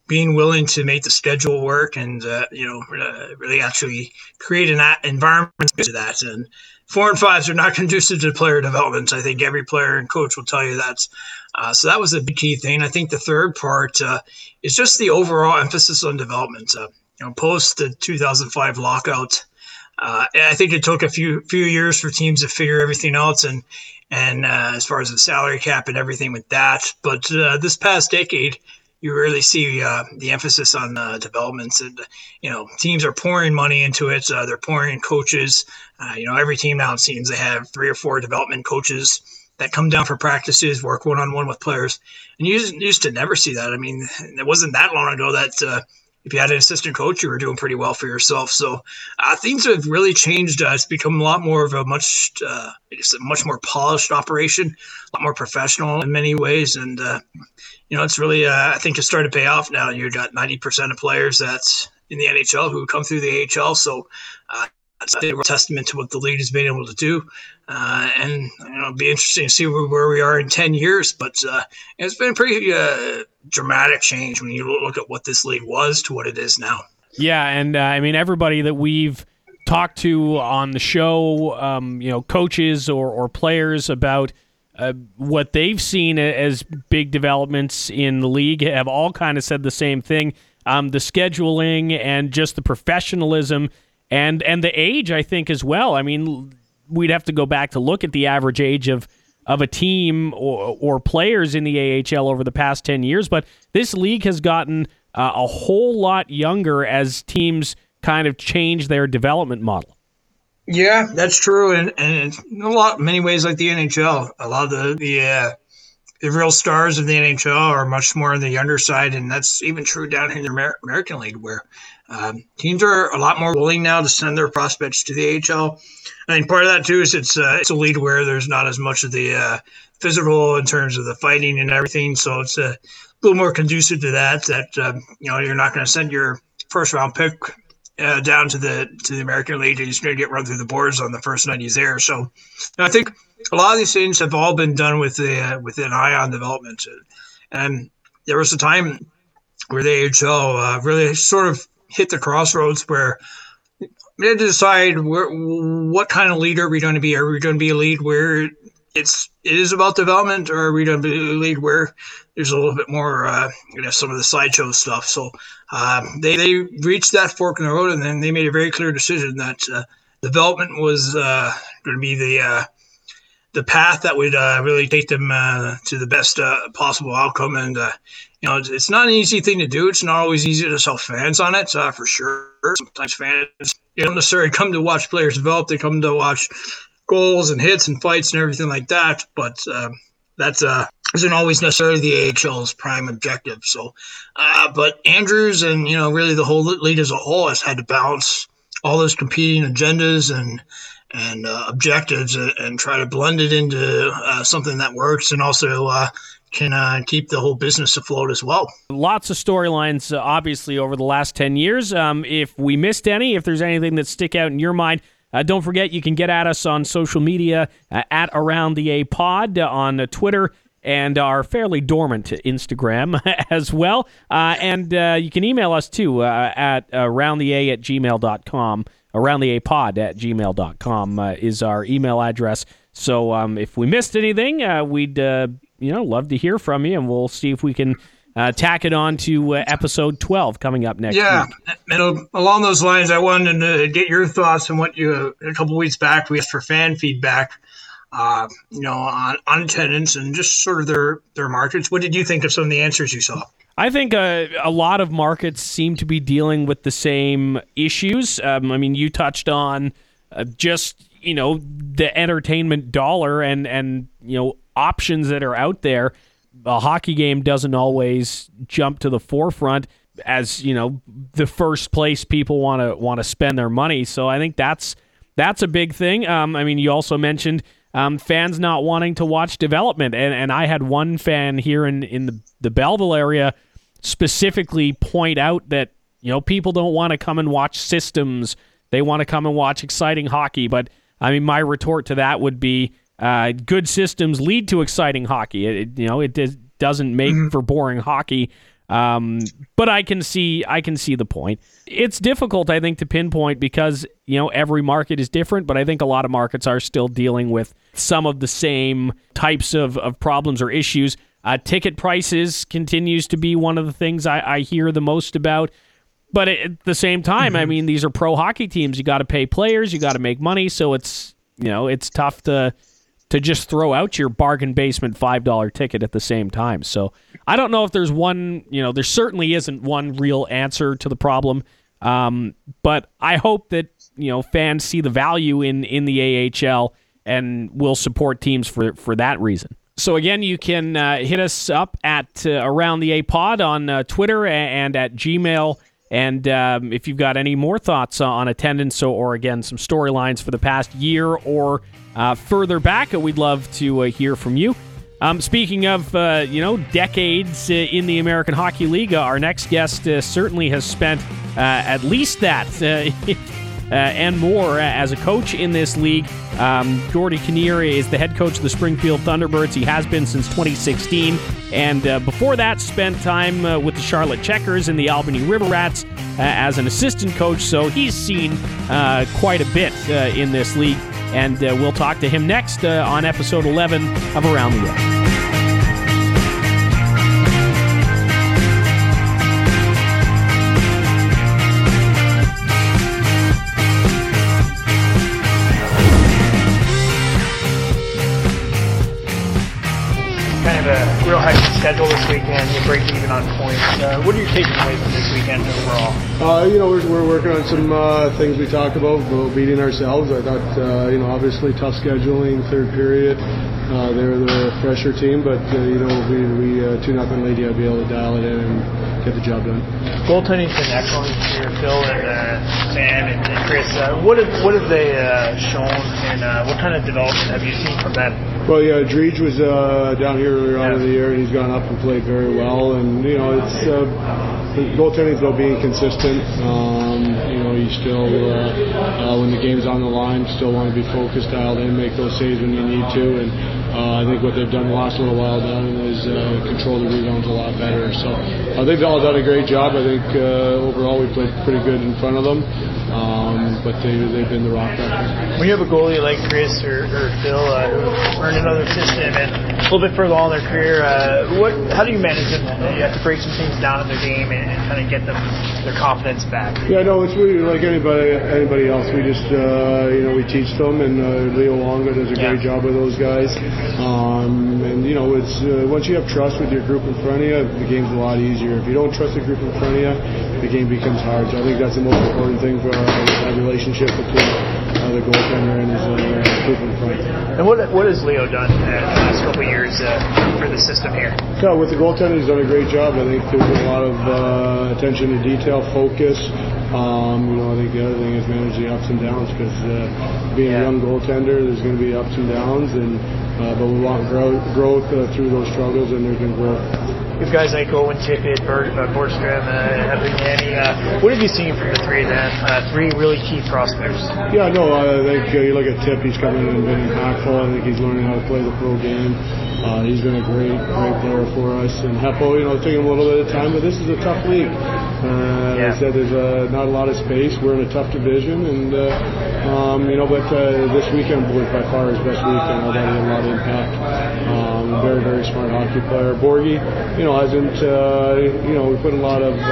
being willing to make the schedule work and, uh, you know, uh, really actually create an a- environment to that. And four and fives are not conducive to player development. I think every player and coach will tell you that. Uh, so that was a big key thing. I think the third part uh, is just the overall emphasis on development. Uh, you know, post the two thousand five lockout, uh, I think it took a few few years for teams to figure everything out, and and uh, as far as the salary cap and everything with that. But uh, this past decade, you really see uh, the emphasis on uh, developments, and you know, teams are pouring money into it. Uh, they're pouring coaches. Uh, you know, every team now it seems they have three or four development coaches that come down for practices, work one-on-one with players. And you used, used to never see that. I mean, it wasn't that long ago that uh, if you had an assistant coach, you were doing pretty well for yourself. So uh, things have really changed. Uh, it's become a lot more of a much, uh, I guess, a much more polished operation, a lot more professional in many ways. And, uh, you know, it's really, uh, I think it's starting to pay off now. You've got ninety percent of players that's in the N H L who come through the A H L. So uh, it's a real testament to what the league has been able to do. Uh, and, you know, it'll be interesting to see where, where we are in ten years. But uh, it's been a pretty uh, dramatic change when you look at what this league was to what it is now. Yeah, and uh, I mean, everybody that we've talked to on the show, um, you know, coaches or, or players about uh, what they've seen as big developments in the league have all kind of said the same thing. Um, the scheduling and just the professionalism and and the age, I think, as well. I mean, we'd have to go back to look at the average age of of a team or, or players in the A H L over the past ten years, but this league has gotten uh, a whole lot younger as teams kind of change their development model. Yeah, that's true, and and in a lot many ways like the N H L, a lot of the the, uh, the real stars of the N H L are much more on the younger side, and that's even true down here in the Amer- American League, where um, teams are a lot more willing now to send their prospects to the A H L. I think part of that too is it's uh, it's a league where there's not as much of the uh, physical in terms of the fighting and everything, so it's a little more conducive to that. That uh, you know, you're not going to send your first round pick Uh, down to the to the American League, and he's going to get run through the boards on the first night he's there. So, you know, I think a lot of these things have all been done with the uh, with an eye on development. And there was a time where the A H L uh, really sort of hit the crossroads where we had to decide where, what kind of leader are we going to be. Are we going to be a league where it's it is about development, or are we going to be a league where there's a little bit more, uh, you know, some of the sideshow stuff. So um, they, they reached that fork in the road, and then they made a very clear decision that uh, development was uh, going to be the uh, the path that would uh, really take them uh, to the best uh, possible outcome. And, uh, you know, it's, it's not an easy thing to do. It's not always easy to sell fans on it, uh, for sure. Sometimes fans they don't necessarily come to watch players develop. They come to watch goals and hits and fights and everything like that. But uh, that's uh, isn't always necessarily the A H L's prime objective. So, uh, but Andrews and, you know, really the whole league as a whole has had to balance all those competing agendas and and uh, objectives and, and try to blend it into uh, something that works and also uh, can uh, keep the whole business afloat as well. Lots of storylines, uh, obviously, over the last ten years. Um, if we missed any, if there's anything that stick out in your mind, Uh, don't forget, you can get at us on social media uh, at Around the A Pod uh, on uh, Twitter and our fairly dormant Instagram as well. Uh, and uh, you can email us, too, uh, at aroundthea at gmail dot com. aroundtheapod at gmail dot com uh, is our email address. So um, if we missed anything, uh, we'd uh, you know love to hear from you, and we'll see if we can Uh, tack it on to uh, episode twelve coming up next yeah. week. Yeah, and along those lines, I wanted to get your thoughts on what you, a couple of weeks back, we asked for fan feedback, uh, you know, on, on attendance and just sort of their, their markets. What did you think of some of the answers you saw? I think uh, a lot of markets seem to be dealing with the same issues. Um, I mean, you touched on uh, just, you know, the entertainment dollar and, and, you know, options that are out there. A hockey game doesn't always jump to the forefront as, you know, the first place people want to want to spend their money. So I think that's that's a big thing. Um, I mean, you also mentioned um, fans not wanting to watch development, and and I had one fan here in in the, the Belleville area specifically point out that, you know, people don't want to come and watch systems; they want to come and watch exciting hockey. But I mean, my retort to that would be, Uh, good systems lead to exciting hockey. It, it, you know, it does, doesn't make mm-hmm. for boring hockey. Um, but I can see I can see the point. It's difficult, I think, to pinpoint because, you know, every market is different, but I think a lot of markets are still dealing with some of the same types of, of problems or issues. Uh, ticket prices continues to be one of the things I, I hear the most about. But at the same time, mm-hmm. I mean, these are pro hockey teams. You got to pay players, you got to make money, so it's, you know, it's tough to to just throw out your bargain basement five dollar ticket at the same time. So I don't know if there's one, you know, there certainly isn't one real answer to the problem. Um, but I hope that, you know, fans see the value in, in the A H L and will support teams for, for that reason. So again, you can uh, hit us up at uh, Around the A Pod on uh, Twitter and at Gmail. And um, if you've got any more thoughts on attendance or, or again, some storylines for the past year or uh, further back, we'd love to uh, hear from you. Um, speaking of, uh, you know, decades uh, in the American Hockey League, uh, our next guest uh, certainly has spent uh, at least that uh, uh, and more uh, as a coach in this league. Um, Gordy Kinnear is the head coach of the Springfield Thunderbirds. He has been since twenty sixteen. And uh, before that, spent time uh, with the Charlotte Checkers and the Albany River Rats uh, as an assistant coach. So he's seen uh, quite a bit uh, in this league. And uh, we'll talk to him next uh, on episode eleven of Around the A. A real hectic schedule this weekend. You break even on points. Uh, what are you taking away from this weekend overall? Uh, you know, we're, we're working on some uh, things we talked about, about beating ourselves. I thought, uh, you know, obviously tough scheduling, third period. Uh, they're the fresher team, but, uh, you know, we, we uh, two nothing lead, you got to be able to dial it in and get the job done. Goaltending's been excellent here, Phil and uh, Sam and, and Chris. Uh, what, have, what have they uh, shown, and uh, what kind of development have you seen from them? Well, yeah, Dreege was uh, down here earlier on in the year, and he's gone up and played very well. And, you know, it's uh, goaltending is about being consistent. Um, you know, you still, uh, uh, when the game's on the line, still want to be focused, dialed in, make those saves when you need to. And uh, I think what they've done the last little while down is uh, control the rebounds a lot better. So I think they've all done a great job. I think uh, overall we played pretty good in front of them. Um, but they, they've been the rock factor. When you have a goalie like Chris or, or Phil uh, who earned another system and a little bit further on in their career, uh, what? How do you manage them? You have to break some things down in their game and, and kind of get them their confidence back. Yeah, no, it's really like anybody anybody else. We just uh, you know we teach them, and uh, Leo Longa does a great yeah. job with those guys. Um, and you know it's uh, once you have trust with your group in front of you, the game's a lot easier. If you don't trust the group in front of you, the game becomes hard. So I think that's the most important thing for our, our relationship between uh, the goaltender and his uh, group in front. And what what has Leo done uh, in the last couple of years uh, for the system here? Yeah, with the goaltender, he's done a great job. I think there's a lot of uh, attention to detail, focus. Um, you know, I think the other thing is manage the ups and downs because uh, being yeah. a young goaltender, there's going to be ups and downs, and uh, but we want growth, growth uh, through those struggles, and there's been growth. With guys like Owen Tippett, Bert, uh, Borgstrom, uh, Evan uh, what have you seen from the three of them? Uh, three really key prospects. Yeah, no, I think uh, you look at Tip, he's coming in and been impactful. I think he's learning how to play the pro game. Uh, he's been a great, great player for us. And Heppo, you know, it's taking him a little bit of time, but this is a tough league. Uh, yeah. I said there's uh, not a lot of space. We're in a tough division, and uh, um, you know, but uh, this weekend was by far his best weekend. I thought he had a lot of impact. Um, very, very smart hockey player. Borgie, you know, hasn't, uh, you know, we put a lot of uh,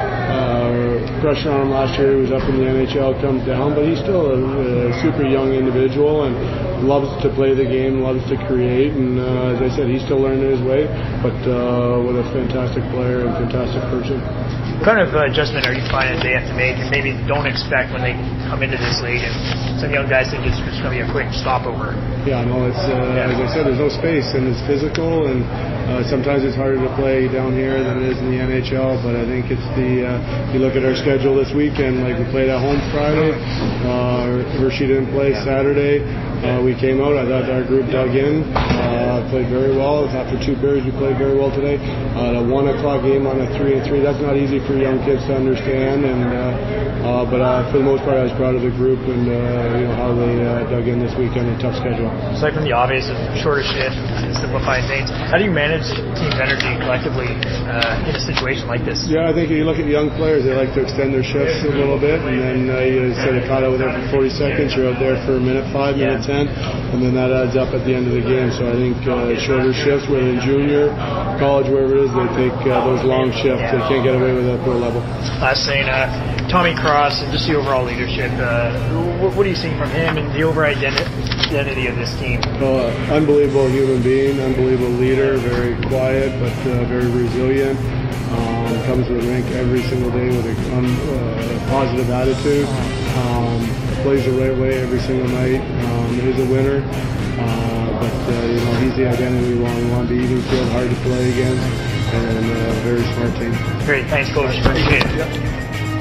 uh, pressure on him last year. He was up in the N H L, comes down, but he's still a, a super young individual and loves to play the game, loves to create, and uh, as I said, he's still learning his way, but uh, what a fantastic player and fantastic person. What kind of uh, adjustment are you finding they have to make and maybe don't expect when they come into this league? And some young guys think it's just going to be a quick stopover. Yeah, no, it's uh, yeah. as I said, there's no space, and it's physical, and uh, sometimes it's harder to play down here than it is in the N H L. But I think it's the uh, you look at our schedule this weekend, like we played at home Friday. Uh, Hershey didn't play Saturday. uh, we came out. I thought our group dug in, uh, played very well. After two periods, we played very well today. Uh, the one o'clock game on a three and three, that's not easy for young kids to understand. And uh, uh, but uh, for the most part, I was proud of the group and uh, you know how they uh, dug in this weekend in a tough schedule. Aside from the obvious of shorter shift and simplifying things, how do you manage team's energy collectively uh, in a situation like this? Yeah, I think if you look at young players, they like to extend their shifts a little bit, and then uh, you instead of caught out there for forty seconds, you're out there for a minute five, minute ten, and then that adds up at the end of the game. So I think uh, shorter shifts, whether in junior, college, wherever it is, they take uh, those long shifts. They can't get away with that pro level. Last thing, uh, Tommy Cross and just the overall leadership. Uh, what, what are you seeing from him and the overall identity of this team? Oh, uh, unbelievable human being, unbelievable leader, very quiet but uh, very resilient. Um, comes to the rink every single day with a um, uh, positive attitude. Um, plays the right way every single night. Um, is a winner, uh, but uh, you know he's the identity we want. We want to be even field, hard to play against, and a uh, very smart team. Great, thanks, Coach. Appreciate it. Yep.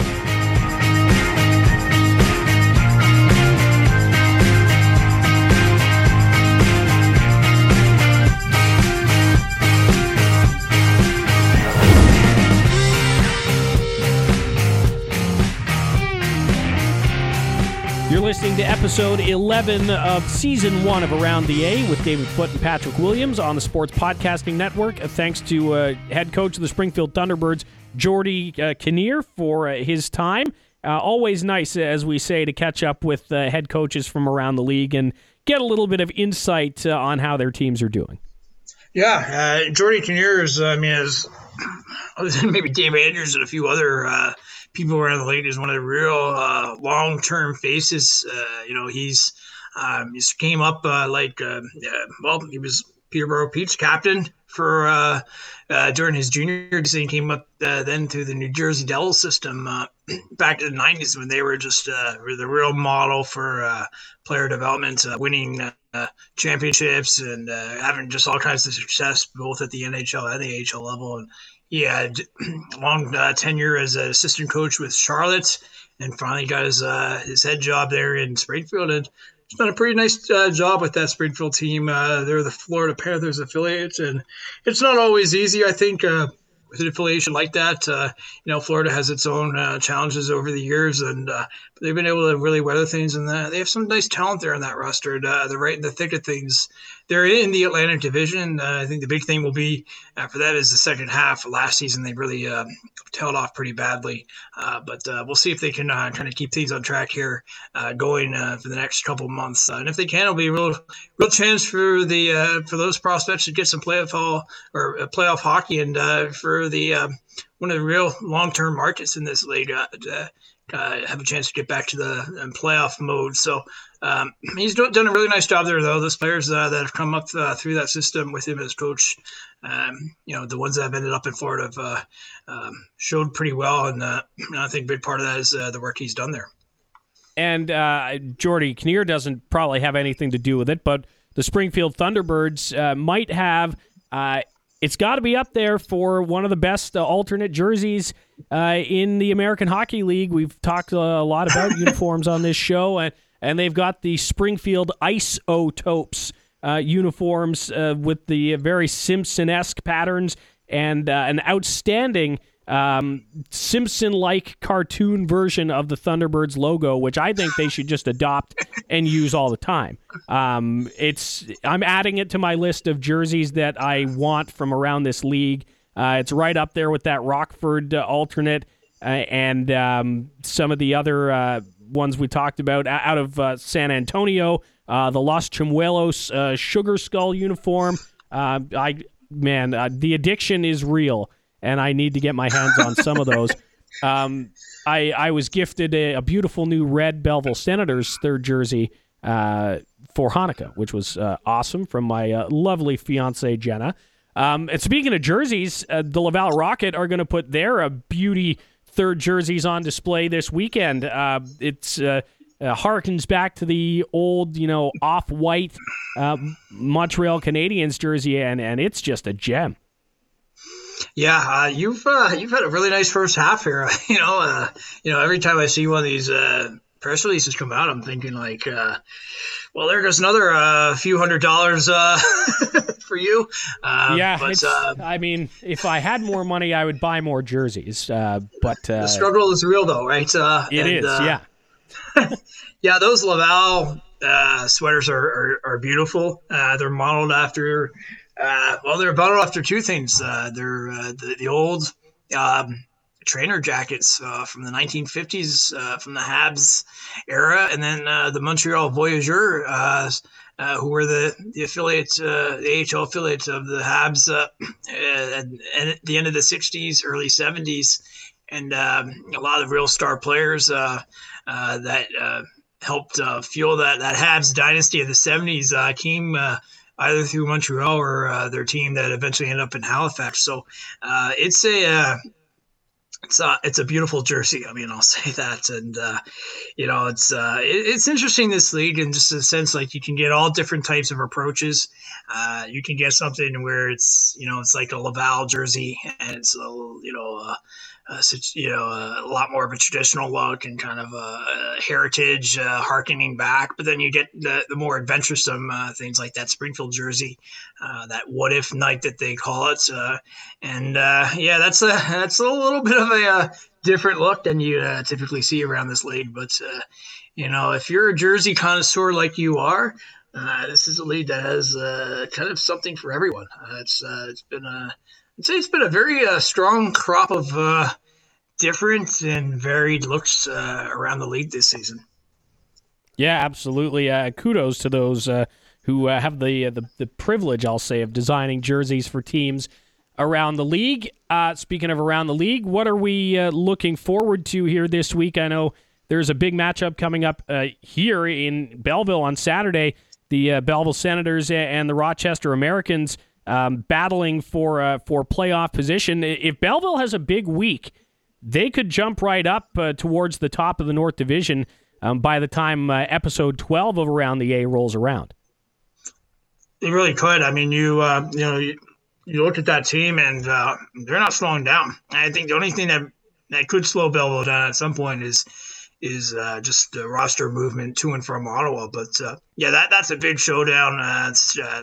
You're listening to episode eleven of season one of Around the A with David Foote and Patrick Williams on the Sports Podcasting Network. Thanks to uh, head coach of the Springfield Thunderbirds, Jordy uh, Kinnear, for uh, his time. Uh, always nice, as we say, to catch up with uh, head coaches from around the league and get a little bit of insight uh, on how their teams are doing. Yeah, uh, Jordy Kinnear is, I mean, as other than maybe Dave Andrews and a few other uh, people around the league, is one of the real uh, long-term faces. Uh, you know, he's um, he came up uh, like, uh, uh, well, he was Peterborough Pete's captain for uh, uh, during his junior year. He came up uh, then through the New Jersey Devils system uh, back in the nineties when they were just uh, were the real model for uh, player development, uh, winning uh, championships and uh, having just all kinds of success both at the N H L and the A H L level. And he had long uh, tenure as an assistant coach with Charlotte, and finally got his uh, his head job there in Springfield. And he's done a pretty nice uh, job with that Springfield team. Uh, they're the Florida Panthers affiliate, and it's not always easy, I think, uh, with an affiliation like that. Uh, you know, Florida has its own uh, challenges over the years, and uh, they've been able to really weather things. And uh, they have some nice talent there in that roster. And, uh, they're right in the thick of things. They're in the Atlantic Division. Uh, I think the big thing will be uh, for that is the second half. Last season, they really uh, tailed off pretty badly. Uh, but uh, we'll see if they can uh, kind of keep things on track here uh, going uh, for the next couple of months. Uh, and if they can, it'll be a real, real chance for the uh, for those prospects to get some playoff hall, or uh, playoff hockey, and uh, for the uh, one of the real long-term markets in this league uh, to uh, have a chance to get back to the um, playoff mode. So um, he's do- done a really nice job there, though. Those players uh, that have come up uh, through that system with him as coach, um, you know, the ones that have ended up in Florida have uh, um, showed pretty well. And uh, I think a big part of that is uh, the work he's done there. And uh, Jordy Kinnear doesn't probably have anything to do with it, but the Springfield Thunderbirds uh, might have uh, it's got to be up there for one of the best uh, alternate jerseys uh, in the American Hockey League. We've talked a lot about uniforms on this show, and, and they've got the Springfield Isotopes uh, uniforms uh, with the very Simpson-esque patterns and uh, an outstanding um, Simpson-like cartoon version of the Thunderbirds logo, which I think they should just adopt and use all the time. Um, it's I'm adding it to my list of jerseys that I want from around this league. Uh, it's right up there with that Rockford uh, alternate uh, and um, some of the other uh, ones we talked about out of uh, San Antonio. Uh, the Los Chimuelos uh, Sugar Skull uniform. Uh, I man, uh, the addiction is real, and I need to get my hands on some of those. Um, I I was gifted a, a beautiful new red Belleville Senators third jersey uh, for Hanukkah, which was uh, awesome from my uh, lovely fiancée Jenna. Um, and speaking of jerseys, uh, the Laval Rocket are going to put their uh, beauty third jerseys on display this weekend. Uh, it's uh, uh, harkens back to the old, you know, off-white uh, Montreal Canadiens jersey, and and it's just a gem. Yeah, uh, you've uh, you've had a really nice first half here. you know, uh, you know, every time I see one of these uh, press releases come out, I'm thinking like, uh, well, there goes another uh, few hundred dollars uh, for you. Uh, yeah, but, it's, uh, I mean, if I had more money, I would buy more jerseys. Uh, but uh, the struggle is real, though, right? Uh, it and, is, uh, yeah. yeah, those Laval uh, sweaters are, are, are beautiful. Uh, they're modeled after, uh, well, they're modeled after two things. Uh, they're uh, the, the old um, trainer jackets uh, from the nineteen fifties, uh, from the Habs era, and then uh, the Montreal Voyageurs, uh, uh, who were the, the affiliate, uh, the A H L affiliate of the Habs uh, at, at the end of the sixties, early seventies. And um, a lot of real star players uh, uh, that uh, helped uh, fuel that, that Habs dynasty of the seventies uh, came uh, either through Montreal or uh, their team that eventually ended up in Halifax. So uh, it's a uh, it's a it's a beautiful jersey. I mean, I'll say that, and uh, you know, it's uh, it, it's interesting, this league, in just a sense like you can get all different types of approaches. Uh, you can get something where it's you know it's like a Laval jersey, and it's a you know. Uh, Uh, so, you know, uh, a lot more of a traditional look and kind of a, a heritage uh, harkening back. But then you get the, the more adventuresome uh, things like that Springfield jersey, uh, that what if night that they call it. Uh, and uh, yeah, that's a that's a little bit of a uh, different look than you uh, typically see around this league. But uh, you know, if you're a jersey connoisseur like you are, uh, this is a league that has uh, kind of something for everyone. Uh, it's uh, it's been a I'd say it's been a very uh, strong crop of uh, different and varied looks uh, around the league this season. Yeah, absolutely. Uh, kudos to those uh, who uh, have the, uh, the the privilege, I'll say, of designing jerseys for teams around the league. Uh, speaking of around the league, what are we uh, looking forward to here this week? I know there's a big matchup coming up uh, here in Belleville on Saturday. The uh, Belleville Senators and the Rochester Americans Um, battling for uh, for playoff position. If Belleville has a big week, they could jump right up uh, towards the top of the North Division um, by the time uh, episode twelve of Around the A rolls around. They really could. I mean, you uh, you know, you, you look at that team and uh, they're not slowing down. I think the only thing that that could slow Belleville down at some point is is uh, just the roster movement to and from Ottawa. But uh, yeah, that that's a big showdown. Uh, it's, uh,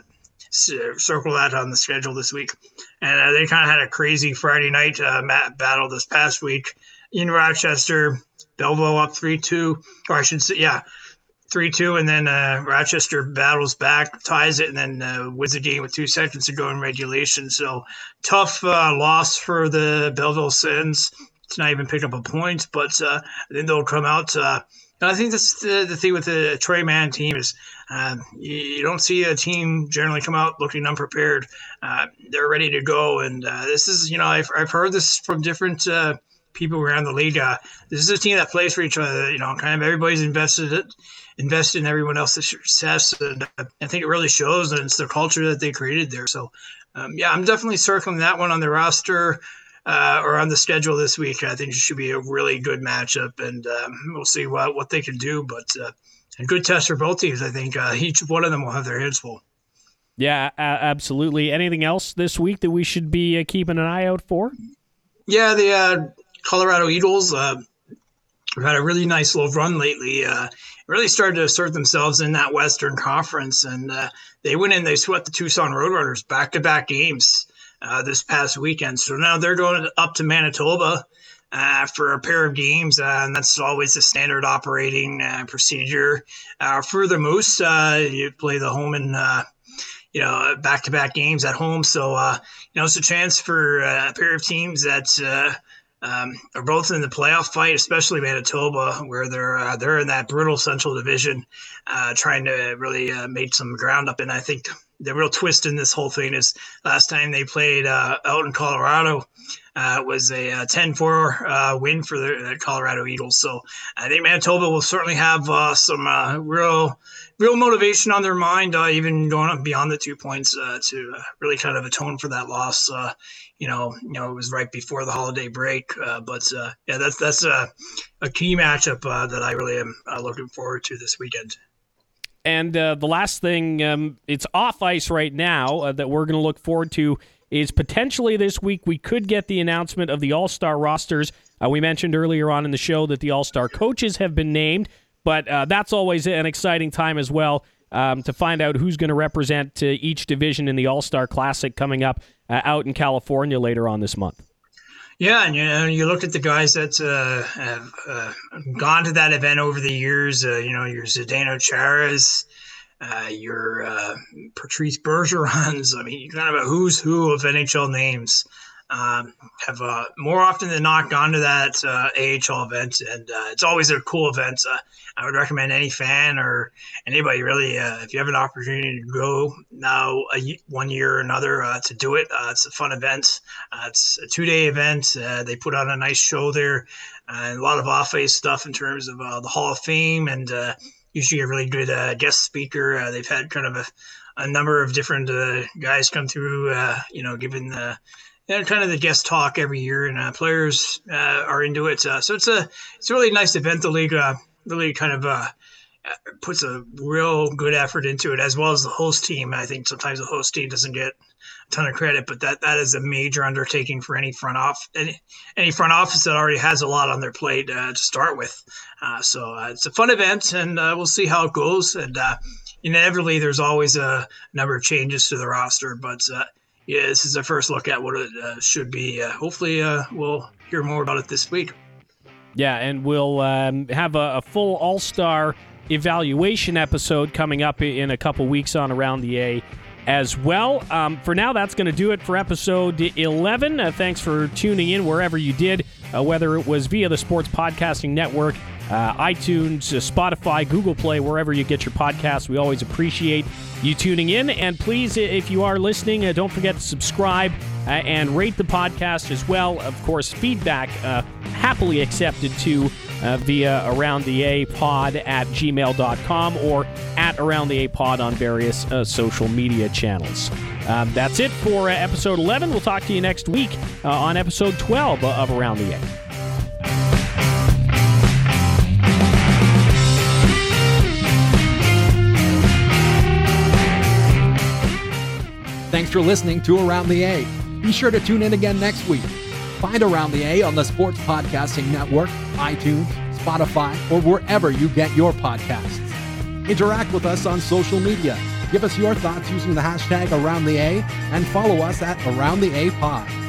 circle that on the schedule this week. And uh, they kind of had a crazy Friday night uh, battle this past week in Rochester. Belleville up three two, or I should say, yeah, three two, and then uh, Rochester battles back, ties it, and then uh, wins the game with two seconds to go in regulation. So tough uh, loss for the Belleville Sens to not even pick up a point, but uh, then they'll come out. Uh, and I think that's the, the thing with the Troy Mann team is uh, you, you don't see a team generally come out looking unprepared. Uh, they're ready to go, and uh, this is, you know, I've, I've heard this from different uh, people around the league. Uh, this is a team that plays for each other. You know, kind of everybody's invested it, invested in everyone else's success, and uh, I think it really shows, and it's the culture that they created there. So, um, yeah, I'm definitely circling that one on the roster. Uh, or on the schedule this week. I think it should be a really good matchup, and um, we'll see what, what they can do. But uh, a good test for both teams. I think uh, each one of them will have their hands full. Yeah, uh, absolutely. Anything else this week that we should be uh, keeping an eye out for? Yeah, the uh, Colorado Eagles uh, have had a really nice little run lately. Uh, really started to assert themselves in that Western Conference, and uh, they went in, they swept the Tucson Roadrunners back-to-back games Uh, this past weekend. So now they're going up to Manitoba uh, for a pair of games, uh, and that's always the standard operating uh, procedure. Uh, for the Moose, uh, you play the home and, uh, you know, back-to-back games at home. So, uh, you know, it's a chance for uh, a pair of teams that uh, um, are both in the playoff fight, especially Manitoba, where they're uh, they're in that brutal Central Division, uh, trying to really uh, make some ground up. And I think the real twist in this whole thing is last time they played uh, out in Colorado uh, was a ten four uh, win for the Colorado Eagles. So I think Manitoba will certainly have uh, some uh, real real motivation on their mind, uh, even going up beyond the two points uh, to uh, really kind of atone for that loss. Uh, you know, you know, it was right before the holiday break, uh, but uh, yeah, that's that's a, a key matchup uh, that I really am uh, looking forward to this weekend. And uh, the last thing, um, it's off ice right now uh, that we're going to look forward to is potentially this week we could get the announcement of the All-Star rosters. Uh, we mentioned earlier on in the show that the All-Star coaches have been named but uh, that's always an exciting time as well um, to find out who's going to represent uh, each division in the All-Star Classic coming up uh, out in California later on this month. Yeah, and you know, you look at the guys that uh, have uh, gone to that event over the years. Uh, you know, your Zdeno Charas, uh, your uh, Patrice Bergerons. I mean, you kind of a who's who of N H L names um, have uh, more often than not gone to that uh, A H L event, and uh, it's always a cool event. Uh, I would recommend any fan or anybody really, uh, if you have an opportunity to go now, a, one year or another, uh, to do it. Uh, it's a fun event. Uh, it's a two-day event. Uh, they put on a nice show there, uh, and a lot of off-ice stuff in terms of uh, the Hall of Fame, and uh, usually a really good uh, guest speaker. Uh, they've had kind of a, a number of different uh, guys come through, uh, you know, giving the you know, kind of the guest talk every year, and uh, players uh, are into it. Uh, so it's a it's a really nice event. The league uh, really kind of uh, puts a real good effort into it, as well as the host team. I think sometimes the host team doesn't get a ton of credit, but that, that is a major undertaking for any front off any, any front office that already has a lot on their plate uh, to start with. Uh, so uh, it's a fun event, and uh, we'll see how it goes. And uh, inevitably, there's always a number of changes to the roster, but uh, yeah, this is a first look at what it uh, should be. Uh, hopefully, uh, we'll hear more about it this week. Yeah, and we'll um, have a, a full All-Star evaluation episode coming up in a couple weeks on Around the A as well. Um, for now, that's going to do it for episode eleven. Uh, thanks for tuning in wherever you did, uh, whether it was via the Sports Podcasting Network, uh, iTunes, uh, Spotify, Google Play, wherever you get your podcasts. We always appreciate you tuning in. And please, if you are listening, uh, don't forget to subscribe uh, and rate the podcast as well. Of course, feedback uh, happily accepted too uh, via Around the A Pod at gmail dot com or at Around the A Pod on various uh, social media channels. Um, that's it for uh, episode eleven. We'll talk to you next week uh, on episode twelve of Around the A. Thanks for listening to Around the A. Be sure to tune in again next week. Find Around the A on the Sports Podcasting Network, iTunes, Spotify, or wherever you get your podcasts. Interact with us on social media. Give us your thoughts using the hashtag Around the A and follow us at Around the A Pod.